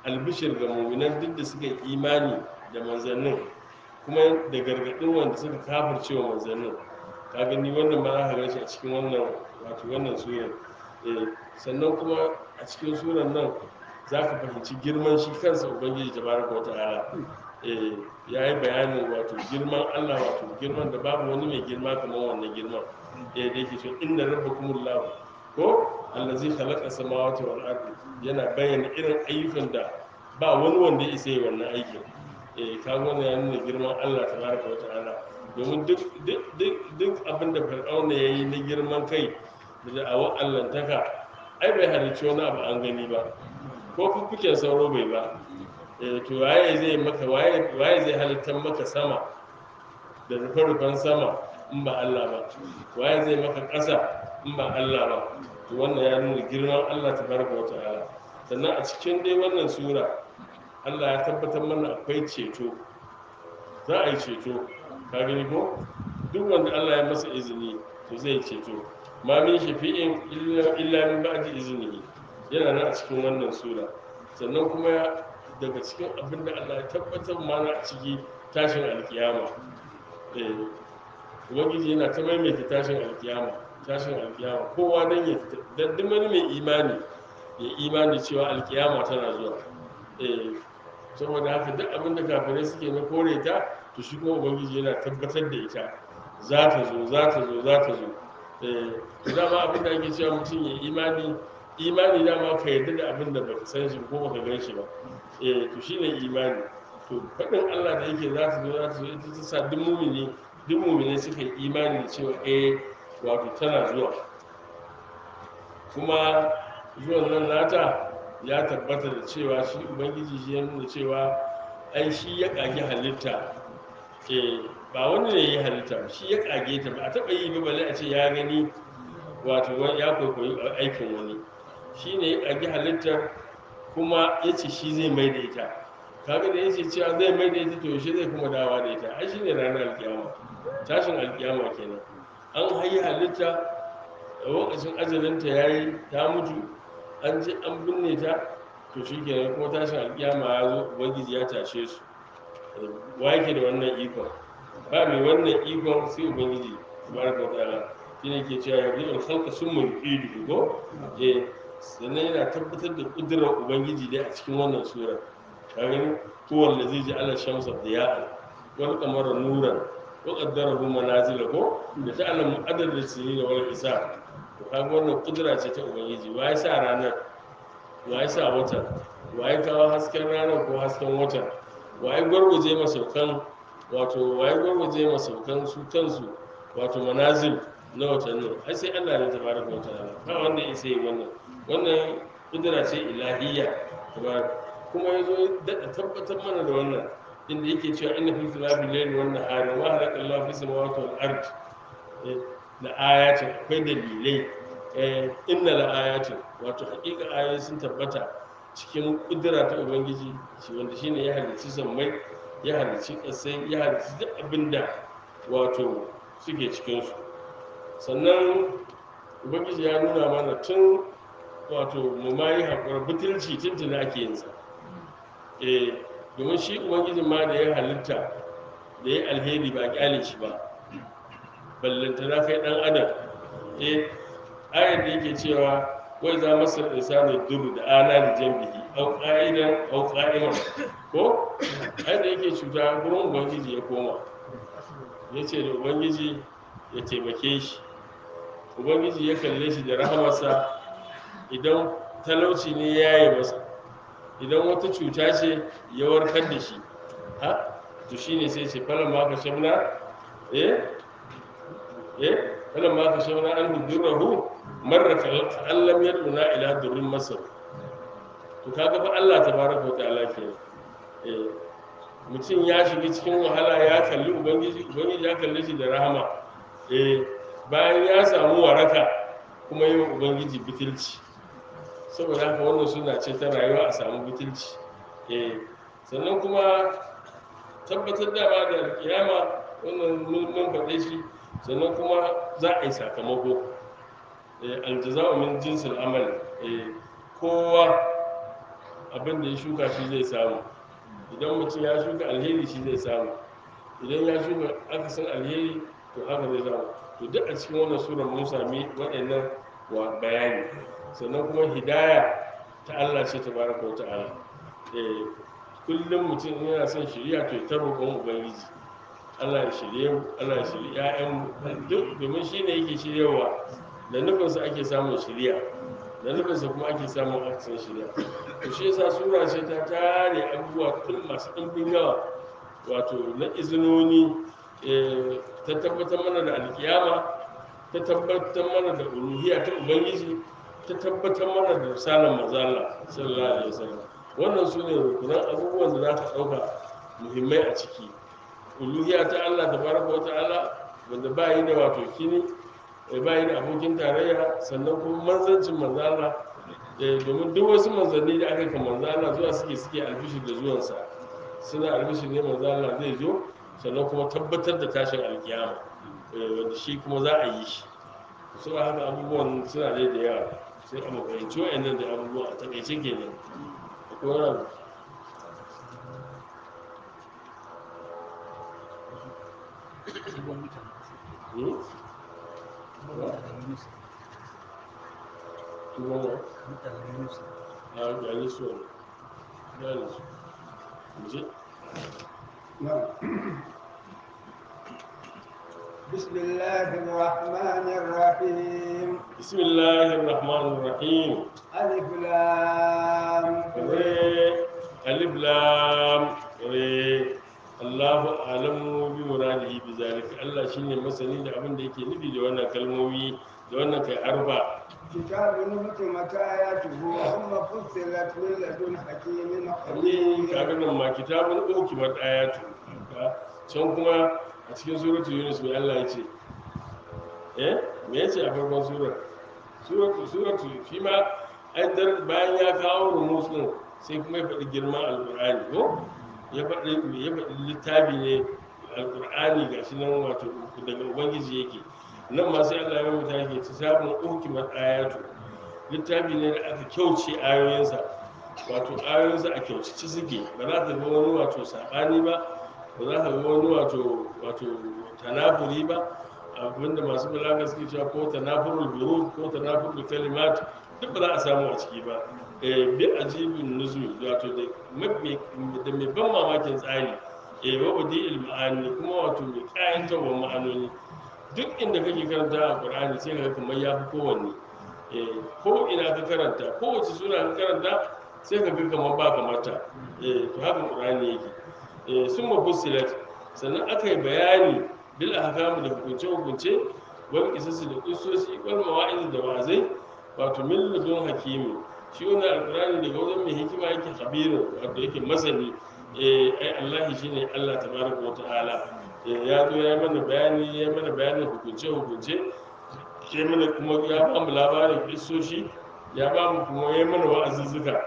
albishir ga mu'minan duk da suka yi imani da manzannin kuma da gargaɗin wanda suka kafirce wa manzannin. Ka gani wannan ma za ka gashi a cikin wannan wato wannan surar. Eh, sannan kuma a cikin surar nan za ka fahimci girman shi kansa ubangiji tabaraka wa ta'ala. Eh, ya yi bayanin wato girman Allah, wato girman da babu wani mai girma kamar wannan girman. Eh, da yake cewa inna rabbakumullahu ko allazi khalaqa samawati wal ardi, yana bayyana irin ayyukan da ba wani wanda ya isa yi wannan aikin. Eh, ka wannan ya nuna girman Allah tabaraka wa ta'ala. Domin duk duk duk duk abin da fir'auna ya yi na girman kai da da'awar allantaka, ai bai halicci wani abu an gani ba, ko fuffuken sauro bai ba. Eh, to waye zai maka waye waye zai halittar maka sama da rufe-rufen sama in ba Allah ba, waye zai maka ƙasa in ba Allah ba. To wannan ya nuna girman Allah tabaraka wa ta'ala. Sannan a cikin dai wannan sura Allah ya tabbatar mana akwai ceto, za a yi ceto. Ka gani ko duk wanda Allah ya masa izini to zai ceto. Ma min shafi'in illa illa min ba'di iznihi, yana nan a cikin wannan sura. Sannan kuma daga cikin abin da Allah ya tabbatar mana a ciki tashin alkiyama. Eh, ubangiji yana ta maimaita tashin alkiyama, tashin alkiyama, kowa dan ya dan duk wani mai imani ya imani cewa alkiyama tana zuwa. Eh, saboda haka duk abin da kafirai suke na kore ta, to shi kuma ubangiji yana tabbatar da ita za ta zo, za ta zo, za ta zo. Eh, to dama abin da ake cewa mutum ya imani, imani dama ka yarda da abin da baka san shi ko baka gan shi ba. Eh, to shine imani. To faɗin Allah da yake za ta zo, za ta zo, ita ta sa duk mumini duk mumini suka yi imani da cewa eh wato tana zuwa. Kuma zuwan nan nata ya tabbata da cewa shi ubangiji shi ya nuna cewa ai shi ya kage halitta. Eh, ba wani ne ya yi halitta ba, shi ya kage ta, ba a taɓa yi ba balle a ce ya gani wato ya kwaikwayi aikin wani. Shi ne ya kage halittar kuma ya ce shi zai mai da ita. Kaga da ya ce cewa zai mai da ita, to shi zai kuma dawa da ita. Ai shi ne ranar alkiyama, tashin alkiyama kenan. An hayi halitta a lokacin ajalinta ya yi, ta mutu, an je an binne ta, to shi kenan kuma tashin alkiyama ya zo, ubangiji ya tashe su. Wa yake da wannan ikon? Ba mai wannan ikon sai ubangiji tabaraka wa ta'ala. Shi ne ke cewa yarda al-khalqa summa yu'idu ko eh, sannan yana tabbatar da kudurar ubangiji dai a cikin wannan sura. Ka gani huwa allazi ja'ala shamsa diya'an wal qamara nuran wa qaddarahu manazila ko da ta'lamu adad as-sinina wal hisab. To kaga wannan kudura ce ta ubangiji. Wa ya sa ranar, wa ya sa wata, wa ya kawo hasken ranar ko hasken wata, wa ya gwargwaje masaukan wato wa ya gwargwaje masaukan su kansu wato manazil na watannin. Ai sai Allah ne tabaraka wa ta'ala, ba wanda ya sai wannan. Wannan kudura ce ilahiyya tabaraka. Kuma yazo da tabbatar mana da wannan inda yake cewa inna fi khilafi layli wan nahari wa khalaqa Allahu fi samawati wal ard. Da ayatin akwai dalilai. Eh, inna la ayatin wato hakika ayoyi sun tabbata cikin kudura ta ubangiji, shi wanda shine ya halicci sammai, ya halicci ƙasai, ya halicci duk abinda wato suke cikin su. Sannan ubangiji ya nuna mana tun wato mu ma yi haƙura butulci tuntuna ake yin sa. Eh, domin shi ubangijin ma da ya halitta da ya alheri ba kyale shi ba, ballanta na kai dan adam. Eh, ayar da yake cewa wai za masar insani duru da ana da jambihi au qa'idan au qa'iman ko ai da yake cuta gurin ubangiji ya koma, yace da ubangiji ya taimake shi. Ubangiji ya kalle shi da rahamarsa, idan talauci ne ya yi masa, idan wata cuta ce ya warkar da shi. Ha, to shine sai ce falan ma ka shamna eh eh falan ma ka shamna an hudurahu marrata allam yaduna ila durrin masar. To kaga fa Allah tabaraka wa ta'ala ke eh, mutum ya shiga cikin wahala ya kalli ubangiji, ubangiji ya kalle shi da rahama. Eh, bayan ya samu waraka kuma yi wa ubangiji bitilci. Saboda haka wannan suna ce ta rayuwa a samu bitilci. Eh, sannan kuma tabbatar da ba da alkiyama wannan mun faɗe shi. Sannan kuma za a yi sakamako. Eh, aljaza'u min jinsil amal. Eh, kowa abin da ya shuka shi zai samu. Idan mutum ya shuka alheri shi zai samu, idan ya shuka akasin alheri to haka zai samu. To duk a cikin wannan surar mun sami waɗannan wa bayani. Sannan kuma hidaya ta Allah ce tabaraka wa ta'ala. Eh, kullum mutum in yana son shiriya to ya ta roƙon ubangiji Allah ya shirye mu, Allah ya shirye ƴaƴanmu duk, domin shi ne yake shiryawa. Da nufinsa ake samun shiriya, da nufinsa kuma ake samun aksin shiriya. To shi yasa sura ce ta tare abubuwa tun masu ɗimbin yawa, wato na izinoni, eh, ta tabbatar mana da alkiyama, ta tabbatar mana da uluhiyya ta ubangiji, ta tabbatar mana da risalar manzala sallallahu alaihi wasallam. Wannan su ne rukunan abubuwan da za ka ɗauka muhimmai a ciki. Uluhiyya ta Allah tabaraka wa ta'ala, wanda ba yi da wato kini, ba yi da abokin tarayya. Sannan kuma manzancin manzala, domin duk wasu manzanni da aka kan manzala zuwa suke suke albishir da zuwansa, suna albishir ne manzala zai zo. Sannan kuma tabbatar da tashin alkiyama, wanda shi kuma za a yi shi. Su haka abubuwan suna dai da yawa, sai a mafahimci wa'annan da abubuwa a taƙaice kenan. Akwai wani abu? Hmm? Tuwon a gane su wani gane su je. نعم. بسم الله الرحمن الرحيم. بسم الله الرحمن الرحيم. ألف لام re alif lam re Allahu a'lamu bi muradihi bi zalika. Allah shine masani da abin da yake nufi da wannan kalmomi, da wannan kai arba. كتاب حكمت آياته ثم فصلت من لدن حكيم Amin, خبير. kaga nan ma kitabun ukimat ayatu. Can kuma a cikin suratul Yunus mai Allah ya ce, eh me yace a farkon surar? Suratul suratul shi ma ai dar bayan ya kawo rumus din sai kuma ya faɗi girman alqur'ani ko ya faɗi ya faɗi littafi ne alqur'ani gashi nan wato daga ubangiji yake. Nan ma sai Allah ya rubuta yake kitabun ukimat ayatu. Littafi ne da aka kyauce ayoyinsa, wato ayoyinsa a kyaucici suke, ba za ka ga wani wato saɓani ba, ba za ka ga wani wato wato tanafuri ba, abinda masu balaga suke cewa ko tanafurul burud ko tanafurul kalimat duk ba za a samu a ciki ba. Eh, bi ajibin nuzul, wato da mai da mai ban mamakin tsari, eh wa badi ma'ani, kuma wato mai kayantarwa ma'anoni. Duk inda kake karanta a Qur'ani sai ka ga kamar ya fi kowanne. Eh, ko ina ka karanta, kowace sura ka karanta sai ka ga kamar ba kamata. Eh, to haka Qur'ani yake. Eh, sun mafussilat, sannan aka yi bayani bil ahkam da hukunce hukunce, wal qisas da qissosi, wal mawa'iz da wa'azai, wato min ladun hakimi. Shi wannan alqur'ani daga wajen mai hikima yake khabiru, wato yake masani. Eh, ai Allah shine Allah tabaraka wa ta'ala. Eh, ya zo ya mana bayani, ya mana bayanin hukunce hukunce, ya mana kuma ya ba mu labarin qissoshi, ya ba mu kuma ya mana wa'azuzzuka.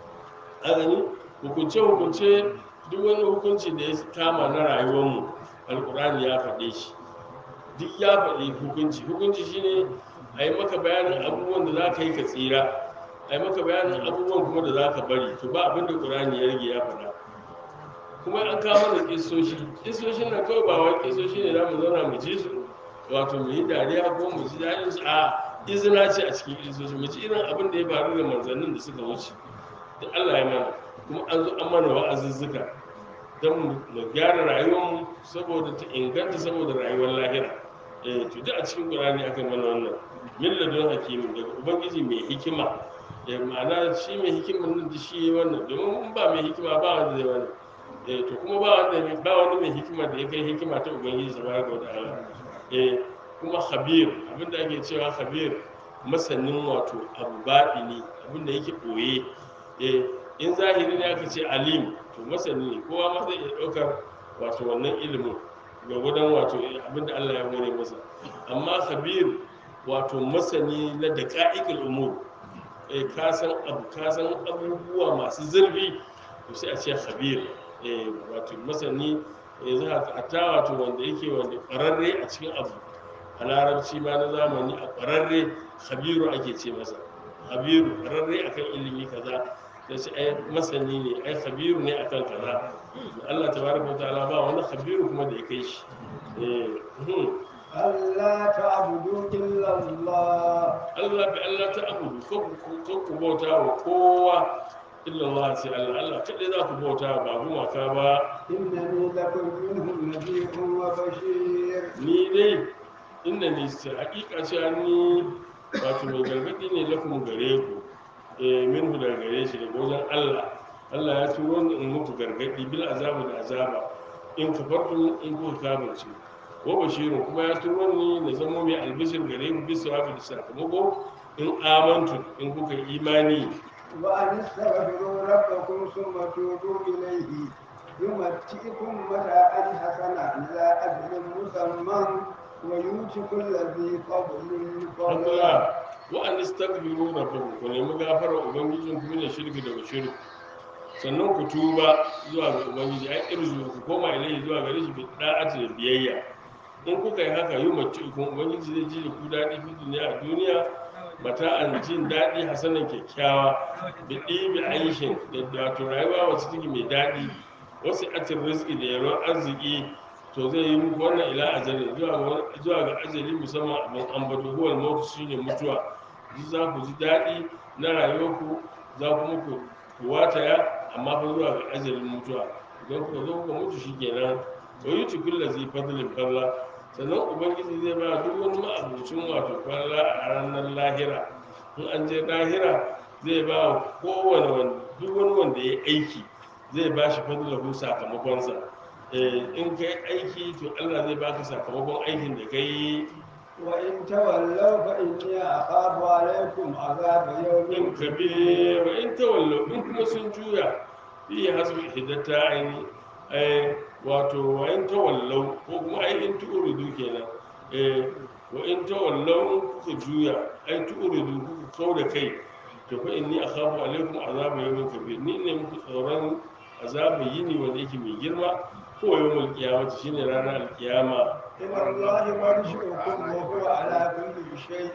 Azani hukunce hukunce, duk wani hukunci da ya kama na rayuwarmu alkur'ani ya faɗe shi. Duk ya faɗi hukunci. Hukunci shine a yi maka bayanin abubuwan da za ka yi ka tsira, a yi maka bayanin abubuwan kuma da za ka bari. To ba abin da ƙur'ani ya rage ya faɗa. Kuma an kawo da ƙisoshi. Ƙisoshin nan kawai ba wai ƙisoshi ne za mu zauna mu ji su, wato mu yi dariya ko mu ji daɗin su. A izina ce a cikin ƙisoshi, mu ji irin abin da ya faru da manzannin da suka wuce da Allah ya mana. Kuma an zo an mana wa'azuzzuka don mu gyara rayuwarmu saboda ta inganta, saboda rayuwar lahira. Eh, to duk a cikin Qur'ani aka mana wannan. Milladun hakimin, daga ubangiji mai hikima. Eh, ma'ana shi mai hikiman nan da shi wannan, domin in ba mai hikima ba wanda zai wannan. Eh, to kuma ba wanda ba wani mai hikima da ya kai hikima ta ubangiji subhanahu wa ta'ala. Eh, kuma khabir, abinda ake cewa khabir, masanin wato abu baɗini, abinda yake ɓoye. Eh, in zahiri ne aka ce alim, to masani ne, kowa ma zai iya ɗaukar wato wannan ilimin ga gudan wato abinda Allah ya hore masa. Amma khabir wato masani na daqa'iqul umur, eh ka san abu, ka san abubuwa masu zurfi, to sai a ce khabir. Eh, wato masani, eh za ka ta wato wanda yake wanda ƙwararre a cikin abu. A larabci ma na zamani a ƙwararre khabiru ake ce masa. Khabiru ƙwararre akan ilimi kaza. sai ce ai masani ne ai khabiru ne akan kaza Allah tabaraka wa ta'ala ba wani khabiru kuma da ya kai shi eh mhm. ألا تعبدوا إلا الله Allah bi Allah ta abudu kan ku bauta wa kowa illa Allah sai Allah Allah kadai za ku bauta ba gumaka ba إنني لكم منهم نذير وبشير ni dai inda ni sai hakika cewa ni wato mai gargadi ne lakum gare ku eh minhu daga gare shi daga wajen Allah Allah ya turo ni in muku gargadi bil azabu da azaba in kafartum in kuka kafirce wa bashirun kuma ya turo ni na zama mai albishir gare ku bisa wa da sakamako in amantu in kuka yi imani وأن استغفروا ربكم ثم توبوا إليه يمتئكم متاعا حسنا إلى أجل مسمى ويؤتي كل ذي فضل فضلا Allah wa an istaghfiru rabbakum ku nemi gafara ubangijin ku ne shirki daga shirku sannan ku tuba zuwa ga ubangiji ai irzu ku koma ilai zuwa gare shi bi da'ati da biyayya in kuka yi haka yi mace ku ubangiji zai ji da ku daɗi fi duniya a duniya mata an jin daɗi hasanan kyakkyawa da ɗibi aishin da wato rayuwa wacce take mai daɗi wasu atin rizki da yaron arziki to zai yi muku wannan ila ajali zuwa ga ajali musamman abin ambato huwal mautu shine mutuwa duk za ku ji daɗi na rayuwarku za kuma ku ku wataya amma fa zuwa ga ajalin mutuwa idan kuka zo kuka mutu shikenan wa yuti kullu zai fadlin falla sannan ubangiji zai ba duk wani ma'abucin wato falla a ranar lahira in an je lahira zai ba kowane wanda duk wani wanda ya aiki zai ba shi fadlahu sakamakonsa eh in kai aiki to Allah zai baka sakamakon aikin da kai وإن تولوا فإني أخاف عليكم عذاب يوم in kabe wa in tawallo in kuma sun juya fi hasbi hiddata aini eh wato wa in tawallo ko kuma ai in tuuridu kenan eh wa in tawallo kuka juya ai tuuridu kuka kauda kai to fa inni akhafu alaikum azaba yawmin kabir ni ne muku tsoron azaba yini wanda yake mai girma ko yawmul qiyamati shine ranar alkiyama إلى الله مرجعكم وهو على كل شيء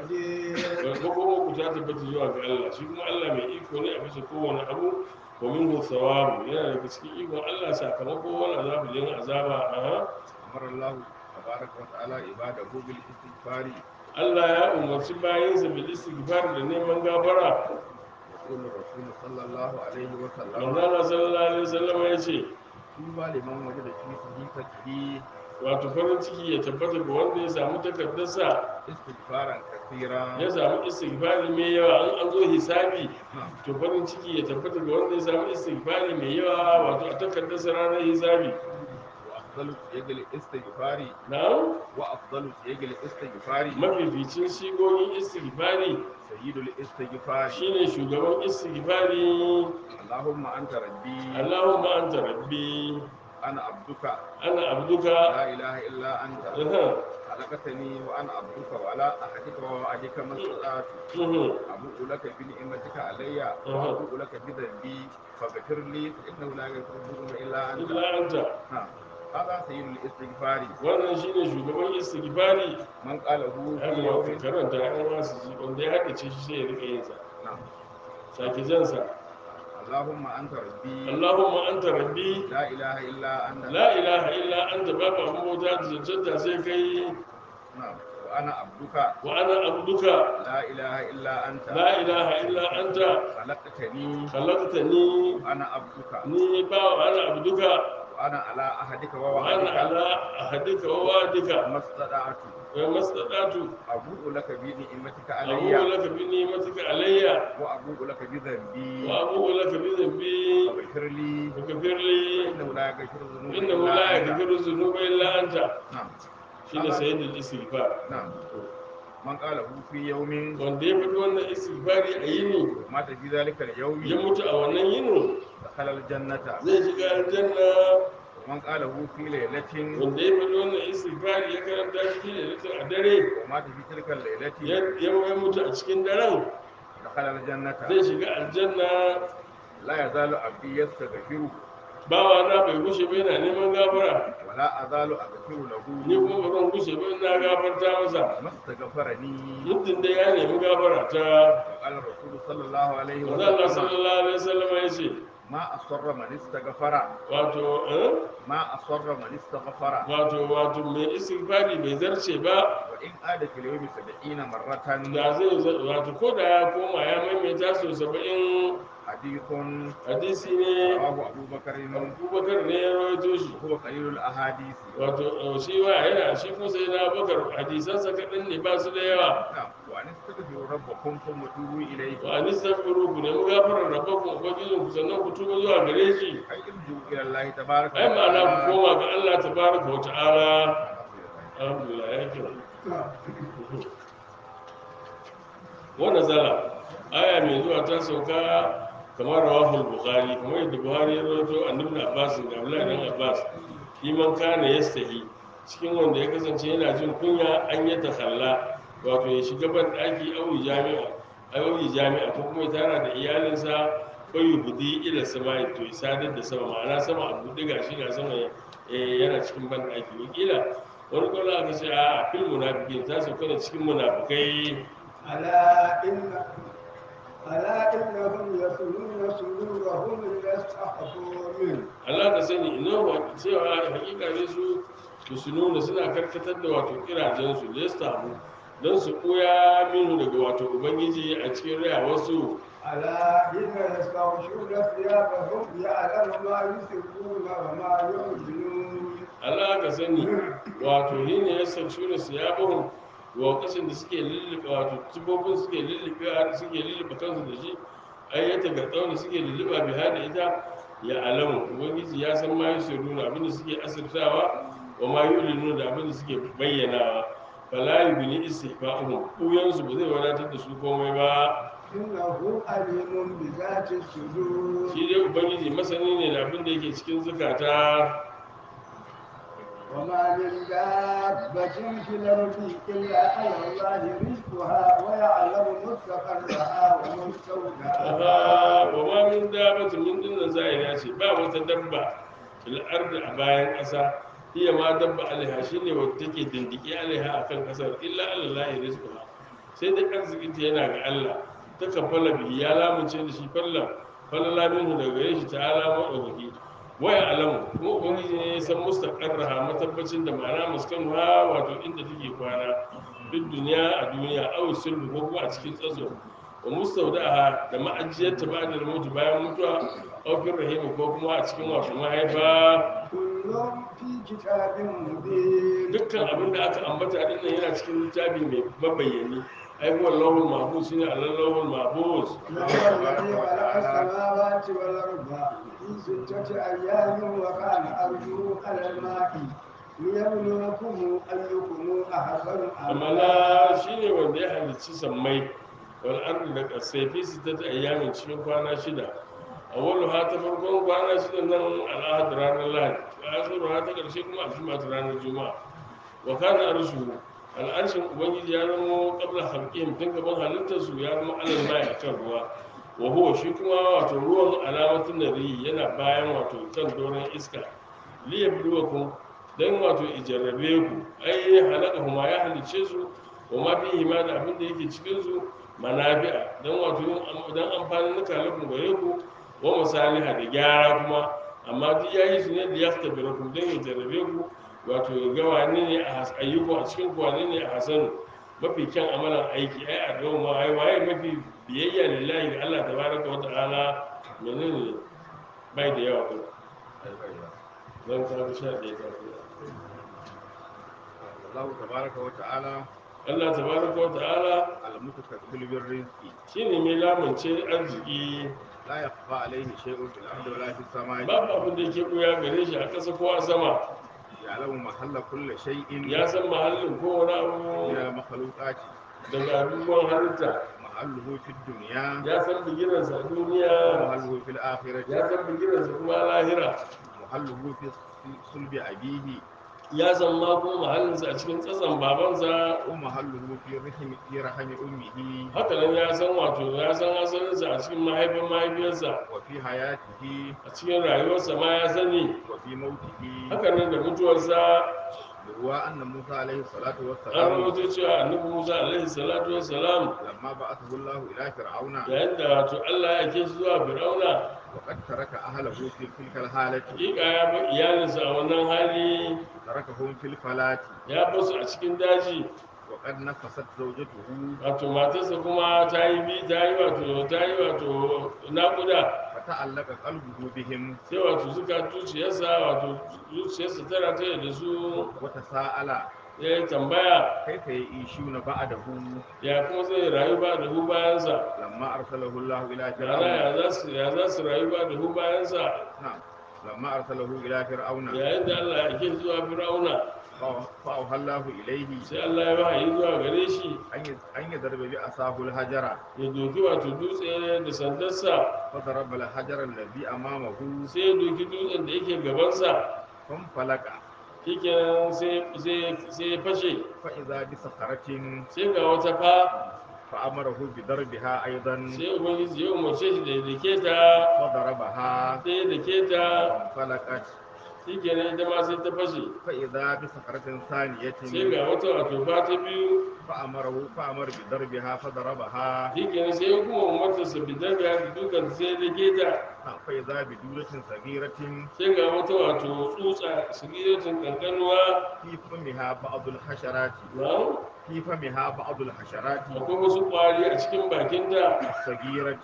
قدير ko ku ta tabbata zuwa ga Allah shi kuma Allah mai iko ne a bisa kowane abu wa minhu thawabu yana daga cikin ikon Allah sakamako wani azabu yin azaba a أمر الله تبارك وتعالى عباده بالاستغفار Allah ya umarci bayansa bil istighfar da neman gafara يقول الرسول صلى الله عليه وسلم manzala sallallahu alaihi wasallam ya ce طوبى لمن وجد في صحيفته wato farin ciki ya tabbata ga wanda ya samu takardarsa استغفارا كثيرا ya samu istighfari mai yawa an an zo hisabi نعم to farin ciki ya tabbata ga wanda ya samu istighfari mai yawa wato a takardarsa ranar hisabi وأفضل يجل الاستغفار na'am وأفضل يجل الاستغفار mafificin sigogin istighfari سيد الاستغفار shine shugaban istighfari اللهم أنت ربي Allahumma anta rabbi أنا عبدك ana abduka لا إله إلا أنت aha خلقتني وأنا عبدك ولا أحدك ووعدك ما استطعت mhm أبوء لك بنعمتك علي وأبوء لك بذنبي فاغفر لي فإنه لا يغفر الذنوب إلا أنت illa anta نعم هذا سيد الاستغفار wannan shine shugaban istighfari من قاله في haka ma يوم ka karanta an wasu ji wanda ya haddace shi sai ya rika yin sa نعم sake jansa اللهم أنت ربي Allahumma anta rabbi لا إله إلا أنت la ilaha illa anta babu abin bauta da cancanta sai kai نعم وأنا عبدك wa ana abduka لا إله إلا أنت la ilaha illa anta خلقتني khalaqtani وأنا عبدك ni ba wa ana abduka وأنا على أحدك wa ana ووعدك ala ahadika wa wa'dika ما استطعت wa mastadatu أبوء لك بنعمتك abu علي laka bi ni'matika alayya وأبوء لك بذنبي wa abu laka bi dhanbi فاغفر لي faghfir li إنه لا يغفر الذنوب innahu إلا la أنت yaghfiru dhunuba illa anta نعم shine sayyidul istighfar نعم من قاله في يوم wanda ya faɗi wannan istighfari a yini مات في ذلك ya اليوم mutu a wannan yinin دخل الجنة zai shiga aljanna ومن قاله في ليلة wanda ya faɗi wannan istighfari ya karanta shi ne litin a dare ومات في تلك الليلة ya ya mutu a cikin daren دخل الجنة zai shiga aljanna لا يزال عبدي يستغفر bawa na bai gushe ba yana neman gafara ولا أزال أغفر ni له kuma ba zan gushe ba ina gafarta masa ما استغفرني. muddin da ya nemi gafara ta. وقال الرسول صلى الله عليه manzo Allah وسلم sallallahu alaihi wasallam ya ce ما أصر من استغفر wato eh? ما أصر من استغفر wato wato mai istighfari bai zarce ba وإن عاد في اليوم سبعين مرة. da zai za- wato ko da ya koma ya maimaita sau saba'in حديث hadisi ne رواه أبو بكر abubakar ne ya rawaito shi وهو قليل الأحاديث. wato eh, shi wa yana shi kuma sai na bakar hadisansa kaɗan ne ba su da yawa نعم. وأن استغفروا ربكم ثم توبوا إليه wa ni sabbiru ku nemi gafarar rabbakum ubangijin ku sannan ku tuba zuwa gare shi أي ارجعوا إلى الله تبارك ai ma'ana ku وتعالى. koma ga Allah tabaraka wa ta'ala alhamdulillah ya kira wannan zala aya mai zuwa ta sauka kamar rawahul bukhari kamar yadda buhari ya rawaito annabi abbas da abdullahi dan abbas liman kana yastahi cikin wanda ya kasance yana jin kunya an ya takalla wato ya shiga ban daki auyi jami'a auyi jami'a ko kuma ya tara da iyalinsa bai budi ila sama to ya sadar da sama ma'ana sama a buɗe gashi ga sama eh, yana cikin ban daki wakila wani kwallo aka ce a fil munafikin ta sauka da cikin munafikai ألا إن ألا إنهم يصلون صدورهم ليستخفوا منه Allah ka sani ina cewa hakika ne su su su nuna suna karkatar da wato kirajensu da su don su koya minu daga wato ubangiji a cikin raya wasu ألا إن يستغشون ثيابهم يعلم ما يسرون وما يعلنون Allah ka sani wato ni ne ya sarci da su ya bahun lokacin da suke lullube wato tubobin suke lullube suke lullube kansu da shi ayyata ga tsawon suke lulluba bi hada ita ya alamu ubangiji ya san ma yusuf nuna abinda suke asirtawa wa ma yulinu da abinda suke bayyanawa fala yubni istihfa'uhum kuyansu ba zai wadatar da su komai ba إنه عليم بذات الصدور shi dai ubangiji masani ne da abinda yake cikin zukata وما من دابة في الأرض إلا على الله رزقها ويعلم مستقرها ومستودعها wa ma min dabbatin min dinnan zahira ce ba wata dabba fil ardi a bayan ƙasa iya ma dabba alaiha shine wata take dindiki alaiha akan ƙasar illa Allah ya rizquha sai dai arzikin ta yana ga Allah ta kafala bi ya lamunce da shi fallan falala minhu daga gare shi ta'ala madaukaki waya alamu kuma ubangiji ne ya san mustaqarraha matabbacin da ma'ana muskanha wato inda take kwana duk duniya a duniya aw sulhu ko kuma a cikin tsazo wa mustaudaha da ma'ajiyar ta ba'da mutu bayan mutuwa aw fil rahim ko kuma a cikin wato mahaifa كل في كتاب مبين dukkan abin da aka ambata din nan yana cikin littafi mai mabayyani ai huwa lawhul mahfuz shine allahul mahfuz هو الذي خلق السماوات والأرض في ستة أيام وكان أرجه على الماء ليبلوكم أيكم أحسن amala shine wanda ya halicci sammai wal ardi da kasai fi sittati ayyamin cikin kwana shida awwalu ha ta farkon kwana shida nan al'ahad ranar lahadi wa akhiru ha ta karshe kuma aljuma'a ta ranar juma'a wa kana arshu al'arshin ubangiji ya zama qabla khalqihim tun gaban halittar su ya zama alal mai akan ruwa wa huwa shi kuma wato ruwan alamatun nari yana bayan wato kan doron iska liyabluwakum dan wato ijarrabe ku ai halakahuma ya halice su wa ma fihi ma da abin da yake cikin su manafi'a dan wato dan amfanin nuka lakum gare ku wa masaliha da gyara kuma amma duk yayi su ne da yaftabirakum dan ya jarrabe ku wato ga wani ne a ayyuku a cikin ku wani ne a hasanu mafi kyan amalan aiki ai a gaban ma ai waye mafi biyayya lillahi ga Allah tabaraka wa ta'ala menene bai da yawa ko dan ka ga sha ɗaya ka الله تبارك وتعالى Allah tabaraka wa ta'ala المتكفل بالرزق shine mai lamunce arziki لا يخفى عليه شيء في الأرض ولا في السماء babu abin da yake buya gare shi a ƙasa ko a sama يعلم محل كل شيء ya san mahallin kowane abu من المخلوقات daga abubuwan halitta محله في الدنيا ya san bigiransa a duniya ومحله في الآخرة ya san bigiransa kuma a lahira محله في صلب أبيه ya san ma ko mahallinsa a cikin tsatsan babansa ومحله في رحم في رحم أمه haka nan ya san wato ya san asalinsa a cikin mahaifin mahaifiyarsa وفي حياته a cikin rayuwarsa ma ya sani وفي موته haka nan da mutuwarsa يروى أن موسى عليه الصلاة an والسلام rawaito cewa annabi musa alaihi salatu wassalam لما بعثه الله إلى فرعون yayin da wato allah ya ke shi zuwa fir'auna وقد ترك أهله في تلك الحالة hakika ya bar iyalinsa a wannan hali تركهم في الفلاة ya basu a cikin daji وقد نفست زوجته wato matarsa kuma ta yi bi ta yi wato ta yi wato naƙuda فتعلق قلبه بهم sai wato suka zuciyarsa wato zuciyarsa tana taya da su وتساءل ya yi tambaya كيف يعيشون بعده ya kuma zai rayu ba da hu bayansa لما أرسله الله إلى yana فرعون ya za su ya za su rayu ba da hu bayansa نعم لما أرسله إلى فرعون yayin da Allah ya ke zuwa fir'auna فأوحى الله إليه sai Allah ya wahayi zuwa gare shi أن أن يضرب بعصاه الحجر ya doki wato dutse da sandarsa فضرب الحجر الذي أمامه sai ya doki dutsen da yake gabansa فانفلق shikenan sai sai sai ya fashe فإذا بصخرة sai ga wata fa فأمره بضربها أيضا sai ubangiji ya umarce shi da ya dake ta فضربها sai ya dake ta فانفلقت shikenan ita ma sai ta fashe فإذا بصخرة ثانية sai ga wata wato fa ta biyu فأمره فأمر بضربها فضربها shikenan sai ya kuma umarta sa bidan ya dukan sai ya dake ta فإذا بدولة صغيرة sai ga wata wato tsutsa sigiratin kankanuwa في فمها بعض الحشرات na في فمها بعض الحشرات akwai wasu kwari a cikin bakinta الصغيرة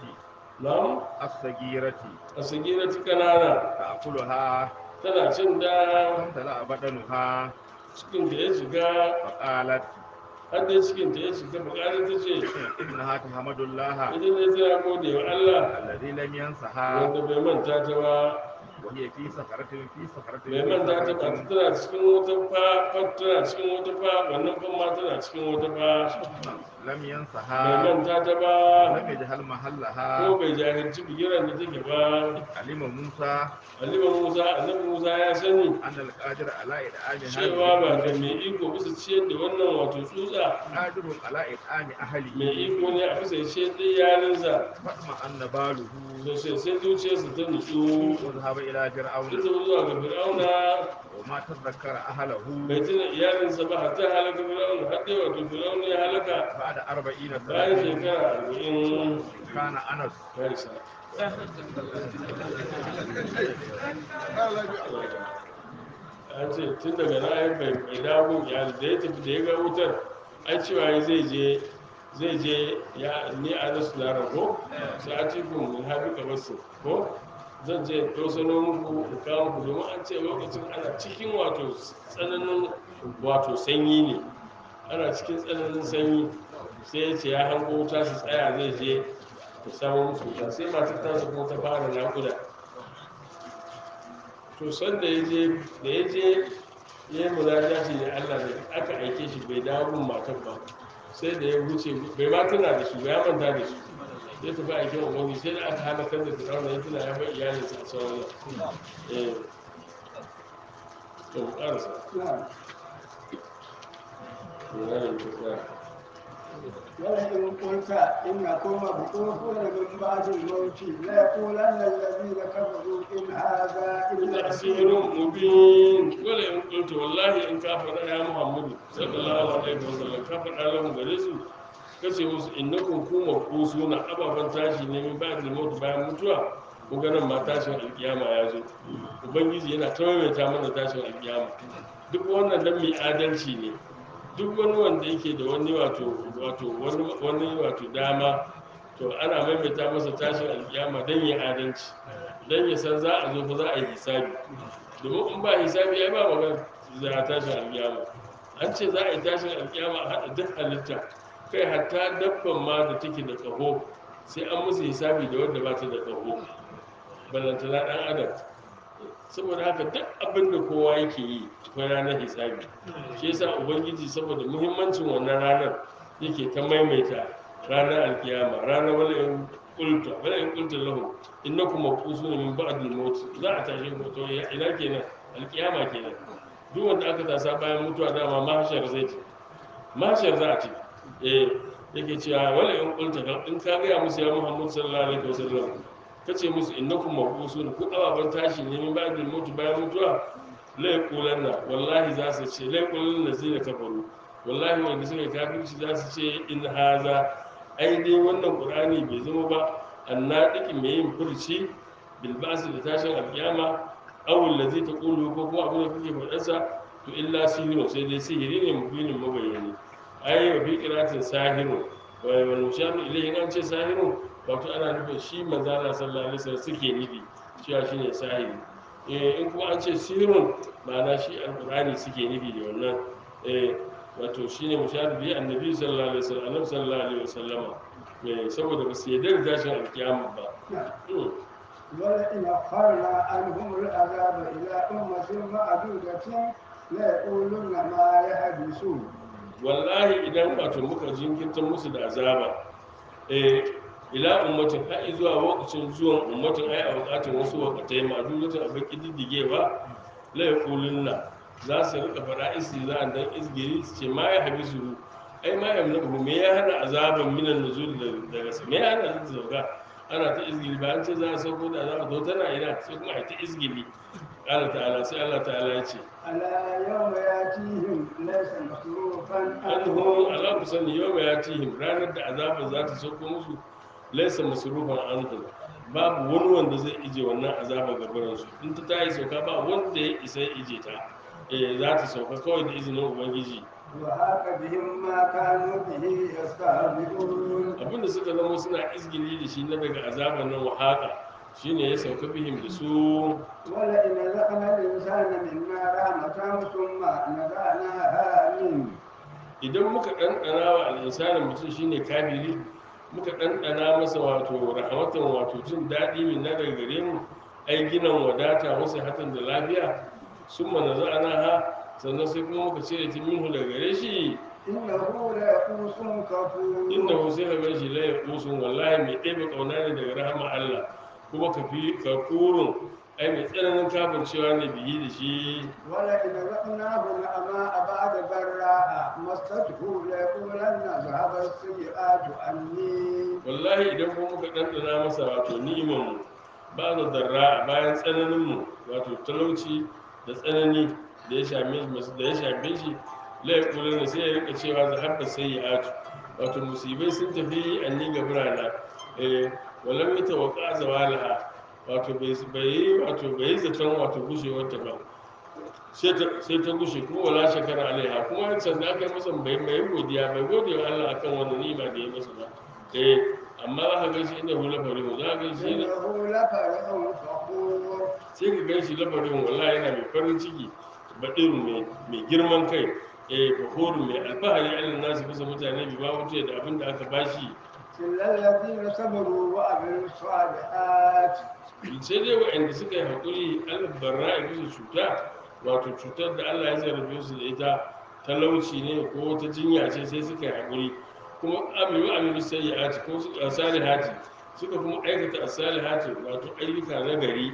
na الصغيرة a sigirati kanana تأكلها tana cin da فامتلأ بدنها cikin da ya shiga فقالت har da cikin da ya shiga bukatar ta ce إنها تحمد الله ita ne tana gode wa Allah الذي لم ينسها wanda bai manta ta ba وهي في صخرة في صخرة bai في manta ta ba صخرة tana cikin wata fa fa tana cikin wata fa wannan fa ma tana cikin wata fa لم bai ينسها manta ta ba لم يجهل ko محلها bai jahilci bigiran da take ba علم موسى Aliman Musa annabi Musa ya sani أن القادر على إدعام cewa ba هذه da mai iko bisa ciyar da wannan wato tsutsa قادر على إدعام mai أهله iko ne a bisa ciyar da iyalinsa فاطمع أن باله sosai sai zuciyarsa ta nutsu واذهب إلى ita فرعون zuwa ga fir'auna وما تذكر أهله bai tuna iyalinsa ba hatta halaka fir'auna har dai wato fir'auna ya halaka بعد أربعين bayan سنة shekara arba'in كان أنس ya isa an ce tun daga na ai bai bai dawo iyali da ya tafi da ya ga wutar ai cewa ya zai je zai je ya ni a nasu na rago sai a cikin mun haɗu ka basu ko zan je in ɗosano muku in kawo muku domin an ce lokacin ana cikin wato tsananin wato sanyi ne ana cikin tsananin sanyi sai ya ce ya hango wuta su tsaya zai je ku samu musu wuta sai matar ta su kuma ta fara naƙuda to san da ya je da ya je ya yi munajati da Allah da aka aike shi bai dawo gun matar ba sai da ya wuce bai ma tuna da su ba ya manta da su ya tafi aikin ubangi sai da aka halakar da fir'auna ya tuna ya bar iyalinsa a sauran nan eh to mu karasa نعم ina ne ta tsaya ولئن قلت إنكم مبعوثون من بعد الموت ليقولن الذين كفروا إن هذا ina إلا asirin mubin wala in kuntu wallahi in ka faɗa ya muhammadu sallallahu alaihi wasallam ka faɗa lahum gare su kace musu innakum kuma kusuna ababan tashi ne min ba'd al-maut bayan mutuwa ko ganin ma tashin alkiyama ya zo ubangiji yana ta maimaita mana tashin alkiyama duk wannan dan mai adalci ne duk wani wanda yake da wani wato wato wani wani wato dama to ana maimaita masa tashin alkiyama dan ya adalci dan ya san za a zo fa za a yi hisabi domin in ba hisabi ai ba magana za a tashin alkiyama an ce za a yi tashin alkiyama a haɗa duk halitta kai hatta dabban ma da take da ƙaho sai an musu hisabi da wadda ba ta da ƙaho ballantana ɗan adam saboda haka duk abin da kowa yake yi akwai ranar hisabi shi yasa ubangiji saboda muhimmancin wannan ranar yake ta maimaita ranar alkiyama ranar wala in kulta wala in kulta lahu innakum mabusuna min ba'd al-maut za a tashi mutu ina kenan alkiyama kenan duk wanda aka tasa bayan mutuwa dama mahashar zai ce mahashar za a ce eh yake cewa wala in qulta ka in ka ga musu ya Muhammad sallallahu alaihi wasallam kace musu innakum mabusun ku ababan tashi ne min ba'dil mutu bayan mutuwa la yaqulanna wallahi za su ce la yaqulanna zai kafaru wallahi wanda suka kafirci za su ce in haza ai dai wannan qur'ani bai zama ba annadiki mai yin furci bil ba'si da tashin alkiyama aw allazi taqulu ko kuma abin da kuke faɗarsa to illa sihiru sai dai sihiri ne mubinin mabayyani ai wa fi qiratin sahiru wa wal musharu ilayhi an ce sahiru wato ana nufin shi manzo Allah sallallahu alaihi wasallam suke nufi cewa shine sahiri eh in kuma an ce sihirun ma'ana shi alqur'ani suke nufi da wannan eh wato shine musharu bi annabi sallallahu alaihi wasallam annabi sallallahu alaihi wasallama eh saboda ba su yarda da tashin alkiyama ba Mm. ولئن أخرنا عنهم العذاب إلى أمة معدودة ليقولن ما يحدثون wallahi idan wato muka jinkirta musu da azaba eh ila ummatin har zuwa lokacin zuwan ummatin ai a wakatin wasu wakatai ma dukkan abin kididdigewa la yaqulunna za su rika fara istizan dan izgiri su ce ma ya habisu ai ma ya nabu me ya hana azaban minan nuzul daga sama ya hana su zauka ana ta izgiri ba an ce za a sauko da azaba to tana ina sai kuma a ta izgiri Allah ta'ala sai Allah ta'ala ya ce ألا يوم يأتيهم ليس مصروفا anhu عنهم ala kusani yawma yatihim ranar da azaba za ta sauko musu laysa masrufan anhu babu wani wanda zai ije wannan azaba gaban su in ta tayi sauka ba wanda ya isa ya ije ta eh za ta sauka kawai da izinin ubangiji وهاك بهم ما كانوا به يستهزئون abinda suka zama suna izgili da shi na daga azaban nan wahaka shine ya sauka bihim da su ولئن أذقنا الإنسان منا رحمة ثم نزعناها منه idan muka ɗanɗana wa al'insanin mutum shine kafiri muka ɗanɗana masa wato rahmatan wato jin daɗi min na daga gare mu ai ginan wadata wasu hatan da lafiya sun mana za'ana ha sannan sai kuma muka cire ta minhu daga gare shi إنه ليئوس كفور inda ku sai ka gan shi laye kusun wallahi mai ɗebe ƙauna ne daga rahama Allah kuma ka fi ka kurun ai mai tsananin kafin cewa ne biyi da shi ولئن أذقناه نعماء بعد ضراء مسته ليقولن ذهب السيئات عني wallahi idan kuma muka ɗanɗana masa wato ni'imanmu ba da darra bayan tsananinmu wato talauci da tsanani da ya shafe da ya shafe shi laifin da sai ya rika cewa za haɓa sai ya atu wato musibai sun tafi anni ga birana eh walam mita wa ƙaza walaha wato bai yi wato bai yi zaton wato gushewar ta ba sai ta gushe kuma wala shakara alaiha kuma yancan da aka yi masa bai mai godiya bai gode wa Allah akan wani ni'ima da ya masa ba eh amma za ka gaishe inda hula farihu za ka gaishe إنه لفرح فخور sai ka gaishe labarin wallahi yana mai farin ciki baɗin mai girman kai eh fahoru mai alfahari alin nasu bisa mutane bi ba wuce da abin da aka bashi إلا الذين صبروا وعملوا الصالحات sai dai waɗanda suka yi haƙuri albarra a bisa cuta wato cutar da Allah ya zarrafe su da ita talauci ne ko wata jinya ce sai suka yi haƙuri kuma amilu amilu sayyi'ati ko su salihati suka kuma aikata as-salihati wato ayyuka na gari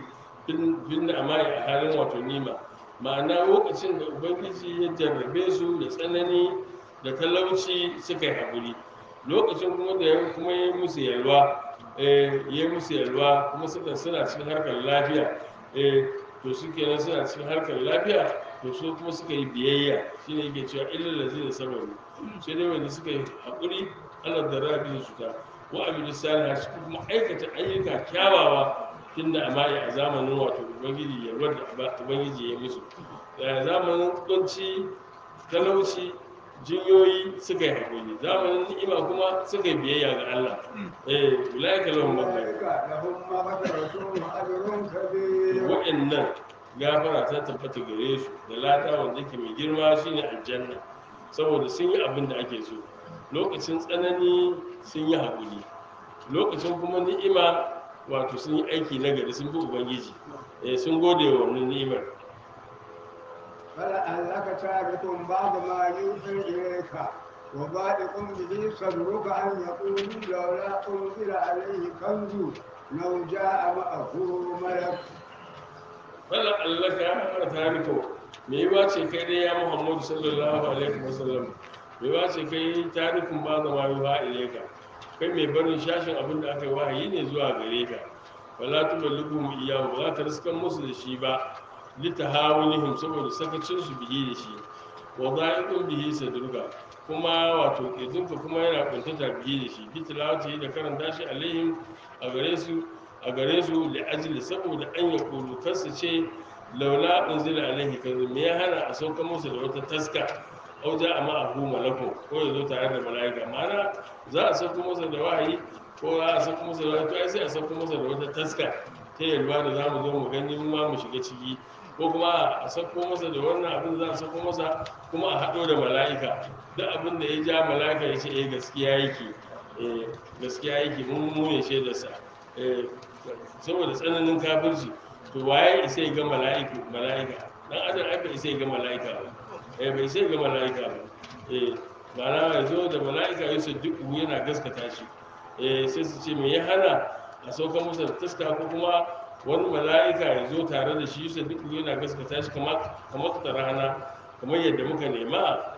bin da amai a halin wato nima ma'ana lokacin da ubangiji ya jarrabe su da tsanani da talauci suka yi haƙuri lokacin kuma da ya kuma yi musu yalwa eh yi musu yalwa kuma suka suna cikin harkar lafiya eh to su kenan suna cikin harkar lafiya to su kuma suka yi biyayya shine yake cewa illal lazina sabaru sai dai wanda suka yi haƙuri Allah da rabi su ta wa abidu salihah su kuma aikata ayyuka kyawawa tunda amai a zamanin wato ubangiji ya wadda ubangiji ya musu da zamanin kunci talauci jinyoyi suka yi haƙuri zamanin ni'ima kuma suka yi biyayya ga Allah eh ulaika lahum maghfirah أولئك لهم مغفرة وأجر كبير wa'annan gafara ta tabbata gare su da lada wanda yake mai girma shine aljanna saboda sun yi abin da ake so lokacin tsanani sun yi haƙuri lokacin kuma ni'ima wato sun yi aiki na gari sun bi ubangiji eh sun gode wa wannan ni'imar فلعلك تارك بعض ما يوحي إليك وضائق به صدرك أن يقولوا لولا أنزل عليه كنز لو جاء معه ملك wala allaka tariko me yiwa ce kai dai ya Muhammadu sallallahu alaihi wasallam me yiwa ce kai tarikun ba zama yuha ilaika kai mai barin shashin abin da aka yi wahayi ne zuwa gare ka wala tuballighu iyyahu ba za ka riskan musu da shi ba litahawunihim saboda sakacin su bihi da shi wa za'iqun bihi sadruka kuma wato kirjinka kuma yana kuntata bihi da shi bitilawati da karanta shi alaihim a gare su a gare su da ajili saboda an ya kulu kansu ce laula unzila alaihi kazu me ya hana a sauka musu da wata taska au ja amma ahu malakun ko ya zo tare da mala'ika ma'ana za a sauka musu da wahayi ko za a sauka musu da wata to ai sai a sauka musu da wata taska ta yalwa da za mu zo mu gani mu ma mu shiga ciki ko kuma a sauko masa da wannan abin za a sauko masa kuma a haɗo da mala'ika duk abin da ya ja mala'ika ya ce eh gaskiya yake eh gaskiya yake mun mu ne shaidarsa eh saboda tsananin kafirci to waye isa ya ga mala'ika mala'ika dan adam ai bai isa ya ga mala'ika ba eh bai isa ya ga mala'ika ba eh ma'ana ya zo da mala'ika ya ce duk yana gaskata shi eh sai su ce me ya hana a sauka masa da taska ko kuma wani mala'ika ya zo tare da shi sai duk yana gaskata shi kamar kamar ta rana kamar yadda muka nema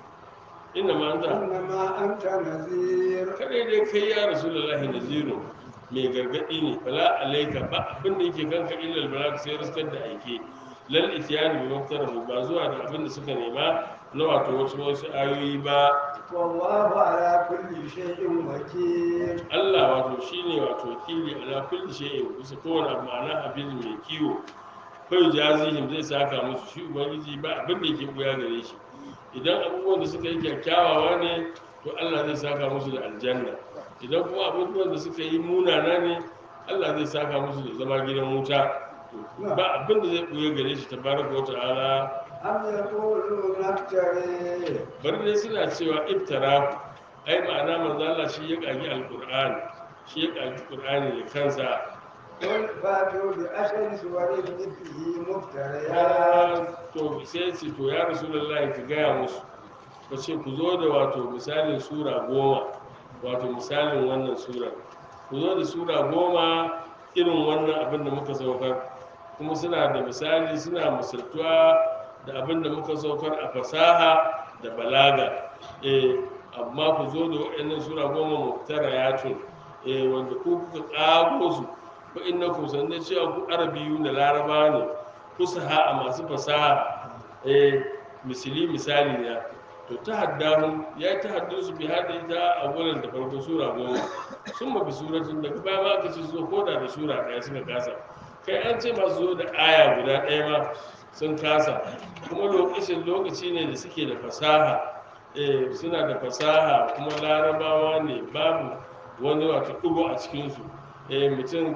inna ma anta إنما أنت نذير kadai dai kai ya rasulullahi naziru mai gargadi ne fala alaika ba abin da yake kanka illa albalag sai riskar da aike lal ityani bi maftarahu ba zuwa da abin da suka nema na wato wasu wasu ayoyi ba والله على كل شيء وكيل Allah wato shine wato wakili ala kulli shay'in bisa kowane abu ma'ana abin mai kiwo kai jazihim zai saka musu shi ubangiji ba abin da yake buya gare shi idan abubuwan da suka yi kyakkyawawa ne to Allah zai saka musu da aljanna idan kuma abubuwan da suka yi munana ne Allah zai saka musu da zama gidan wuta ba abin da zai buya gare shi tabaraka wa ta'ala أم يقولون افتري bari dai suna cewa iftara ai ma'ana manzo Allah shi ya kagi alqur'ani shi ya kagi qur'ani da kansa قل فاتوا بعشر سور مثله مفتريات ya to sai ce to ya rasulullahi ka gaya musu ka ce ku zo da wato misalin sura goma wato misalin wannan sura ku zo da sura goma irin wannan abin da muka saukar kuma suna da misali suna misaltuwa da abin da muka saukar a fasaha da balaga eh amma ku zo da waɗannan sura goma muftarayatun eh wanda ku kuka ƙago su ko innakum sanne cewa ku arabiyu da laraba ne fusaha a masu fasaha eh misali misali ne to ta haddahu ya ta haddun su bi hada ita a gurin da farko sura goma sun mafi suratun daga baya ma aka ce su koda da sura ɗaya suka kasa kai an ce masu zo da aya guda ɗaya ma sun kasa kuma lokacin lokaci ne da suke da fasaha eh suna da fasaha kuma larabawa ne babu wani wato ɗugo a cikinsu eh mutum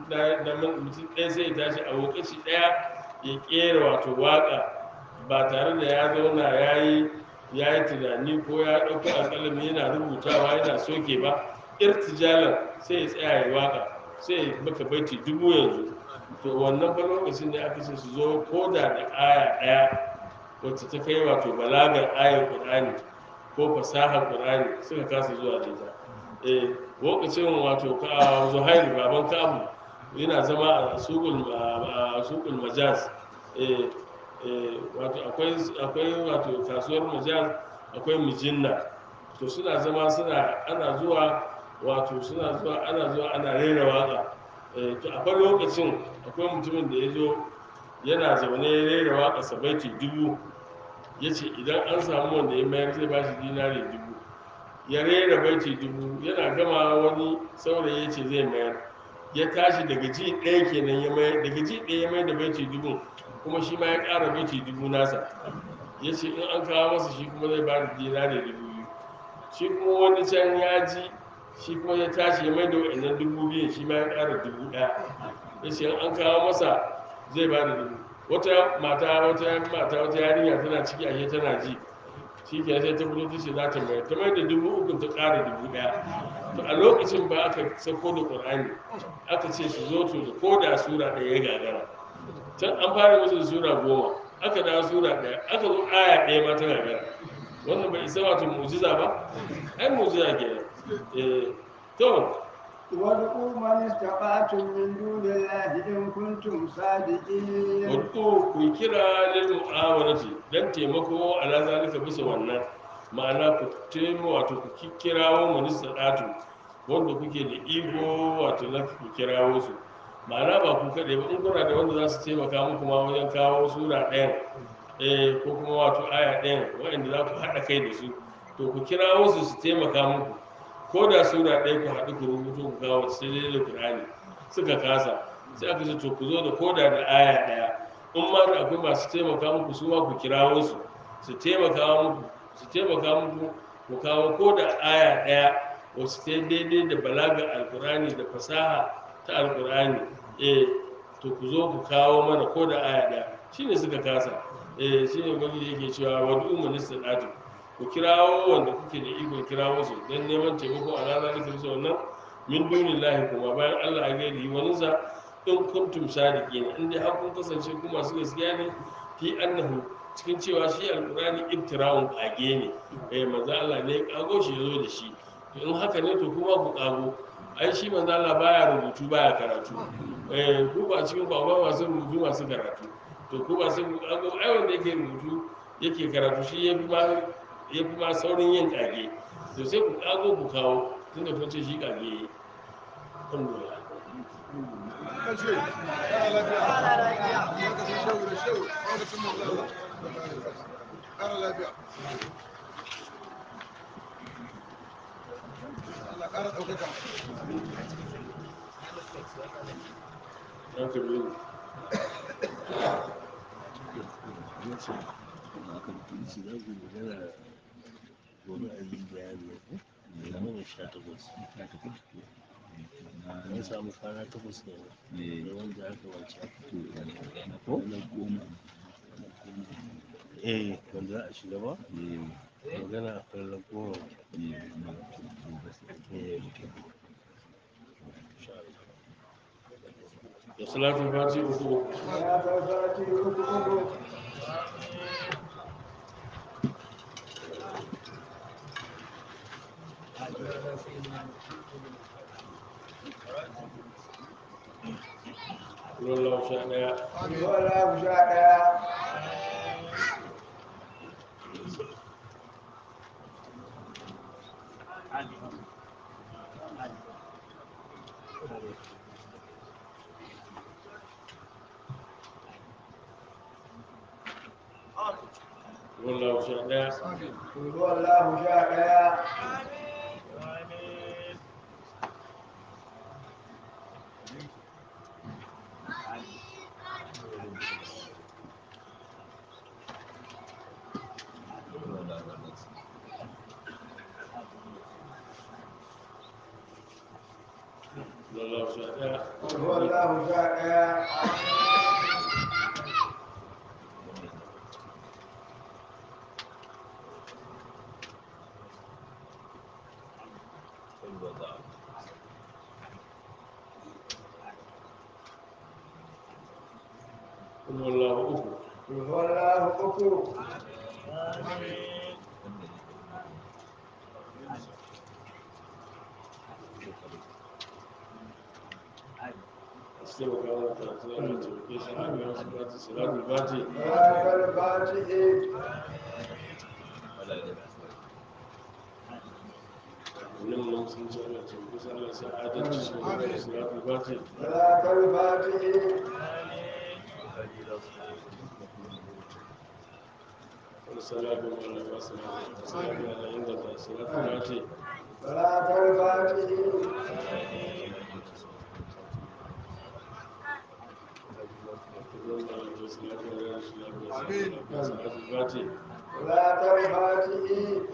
mutum ɗaya sai ya tashi a lokaci ɗaya ya ƙera wato waƙa ba tare da ya zauna ya yi ya yi tunani ko ya ɗauko alƙalami yana rubutawa yana soke ba irtijalan sai ya tsaya ya waƙa sai ya baka baiti dubu yanzu to wannan fa lokacin da aka ce su zo ko da da aya ɗaya wacce ta kai wato balagar ayar ƙur'ani ko fasahar ƙur'ani suka kasa zuwa da ita eh lokacin wato ka zuhair baban kabu yana zama a sukul a sukul majaz eh eh wato akwai akwai wato kasuwar majaz akwai mijinna to suna zama suna ana zuwa wato suna zuwa ana zuwa ana rera waka eh to akwai lokacin akwai mutumin da ya zo yana zaune ya rera waka sabaiti dubu yace idan an samu wanda ya mayar zai ba shi dinari dubu ya rera baiti dubu yana gama wani saurayi ya ce zai mayar ya tashi daga ji ɗaya kenan ya mayar daga ji ɗaya ya mayar da baiti dubu kuma shi ma ya ƙara baiti dubu nasa ya ce in an kawo masa shi kuma zai ba da dinari dubu biyu shi kuma wani can ya ji shi kuma ya tashi ya mayar da wa'annan dubu biyu shi ma ya ƙara dubu ɗaya ya ce in an kawo masa zai ba da dubu wata mata wata mata wata yarinya tana ciki ashe tana ji shi ke sai ta fito ta ce za ta mayar ta mayar da dubu uku ta ƙara dubu ɗaya to a lokacin ba aka sako da ƙur'ani aka ce su zo to da ko da sura ɗaya ya gagara can an fara musu da sura goma aka dawo sura ɗaya aka zo aya ɗaya ma ta gagara wannan bai isa wato mu'jiza ba ai mu'jiza ke eh to وادعوا من استطعتم من دون الله إن كنتم صادقين wadda ku kira lil mu'awanati dan taimako ala zalika bisa wannan ma'ana ku taimo wato ku kirawo minista datu wanda kuke da iko wato na ku kirawo su ma'ana ba ku kaɗai ba in kuna da wanda za su taimaka muku ma wajen kawo sura ɗayan eh ko kuma wato aya ɗayan waɗanda za ku haɗa kai da su to ku kirawo su su taimaka muku ko da sura ɗaya ku haɗu ku rubuto ku kawo sai dai da Qur'ani suka kasa sai aka ce to ku zo da koda da aya ɗaya in ma da akwai masu taimaka muku su ma ku kirawo su su taimaka muku su taimaka muku ku kawo ko da aya ɗaya wasu ta daidai da balaga alkur'ani da fasaha ta alkur'ani eh to ku zo ku kawo mana ko da aya ɗaya shine suka kasa eh shine wani yake cewa wadu minista ɗatu ku kirawo wanda kuke da ikon kirawo su don neman taimako a ranar da kirisa wannan min dunillahi kuma bayan Allah a gairi wani sa in kuntum sadiqin in dai har kun kasance ku masu gaskiya ne fi annahu cikin cewa shi alqur'ani ibtira'un kage ne eh manzo Allah ne ya kago shi yazo da shi to in haka ne to kuma ku kago ai shi manzo Allah baya rubutu baya karatu eh ku ba cikin ku ba masu rubutu masu karatu to ku ba sai ku kago ai wanda yake rubutu yake karatu shi yafi ma yafi ma saurin yin kage to sai ku kago ku kawo tunda kun ce shi kage yi alhamdulillah haka biyu an samu kwana takwas ne da wanda aka wance ko eh wanda za a shiga ba magana a kan ragowar da salatul fati uku ولا تفاتيح حقوق wallahu sha daya ولا مشاهدة wallahu sha daya ولا مشاهدة wallahu sha daya ولا مشاهدة wallahu uku ولا حقوق sai mu kawo ta tsara ta ke shi a ga su ba ta salatul fati ولا الفاتح wannan mun sun ce Allah ce ku sai Allah sai adalci su ga da salatul fati ولا الفاتح salatul ala wasalamu salatul ala inda ta salatul fati ولا الفاتح wallahu salatul ala salatul fati ولا الفاتح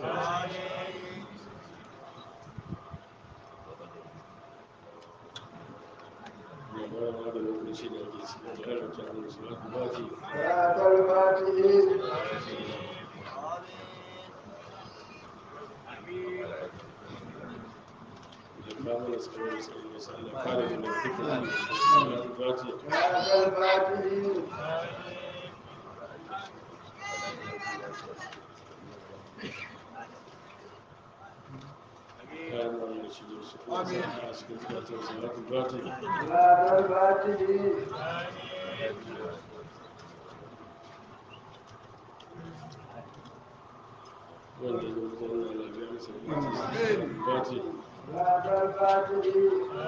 da da lokaci da ake cikin da Allah ta da salatul fati ولا الفاتح da kamar sallallahu alaihi wasallam kare mu da dukkan salatul fati ولا الفاتح kare mu da shigo su kuma sa a cikin zukatan salatul fati صلاة الفاتحة wanda ya zo zauna lafiya masa bukatun salatul fati صلاة الفاتحة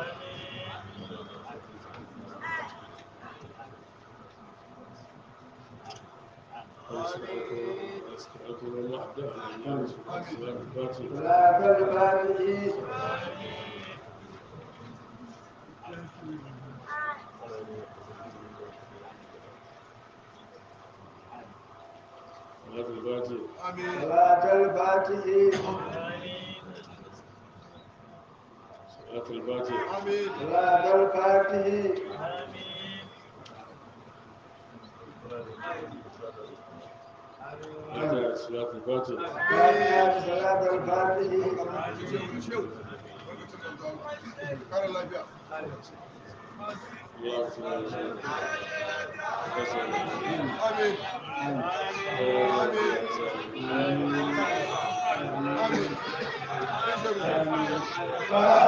أذكركم الله أبدأ على الناس صلاة الفاتحة صلاة الفاتحة صلاة الفاتحة صلاة الفاتحة صلاة الفاتحة صلاة الفاتحة فاتحة صلاة الفاتحة فاتحة صلاة الفاتحة الله سبحانه وتعالى آمين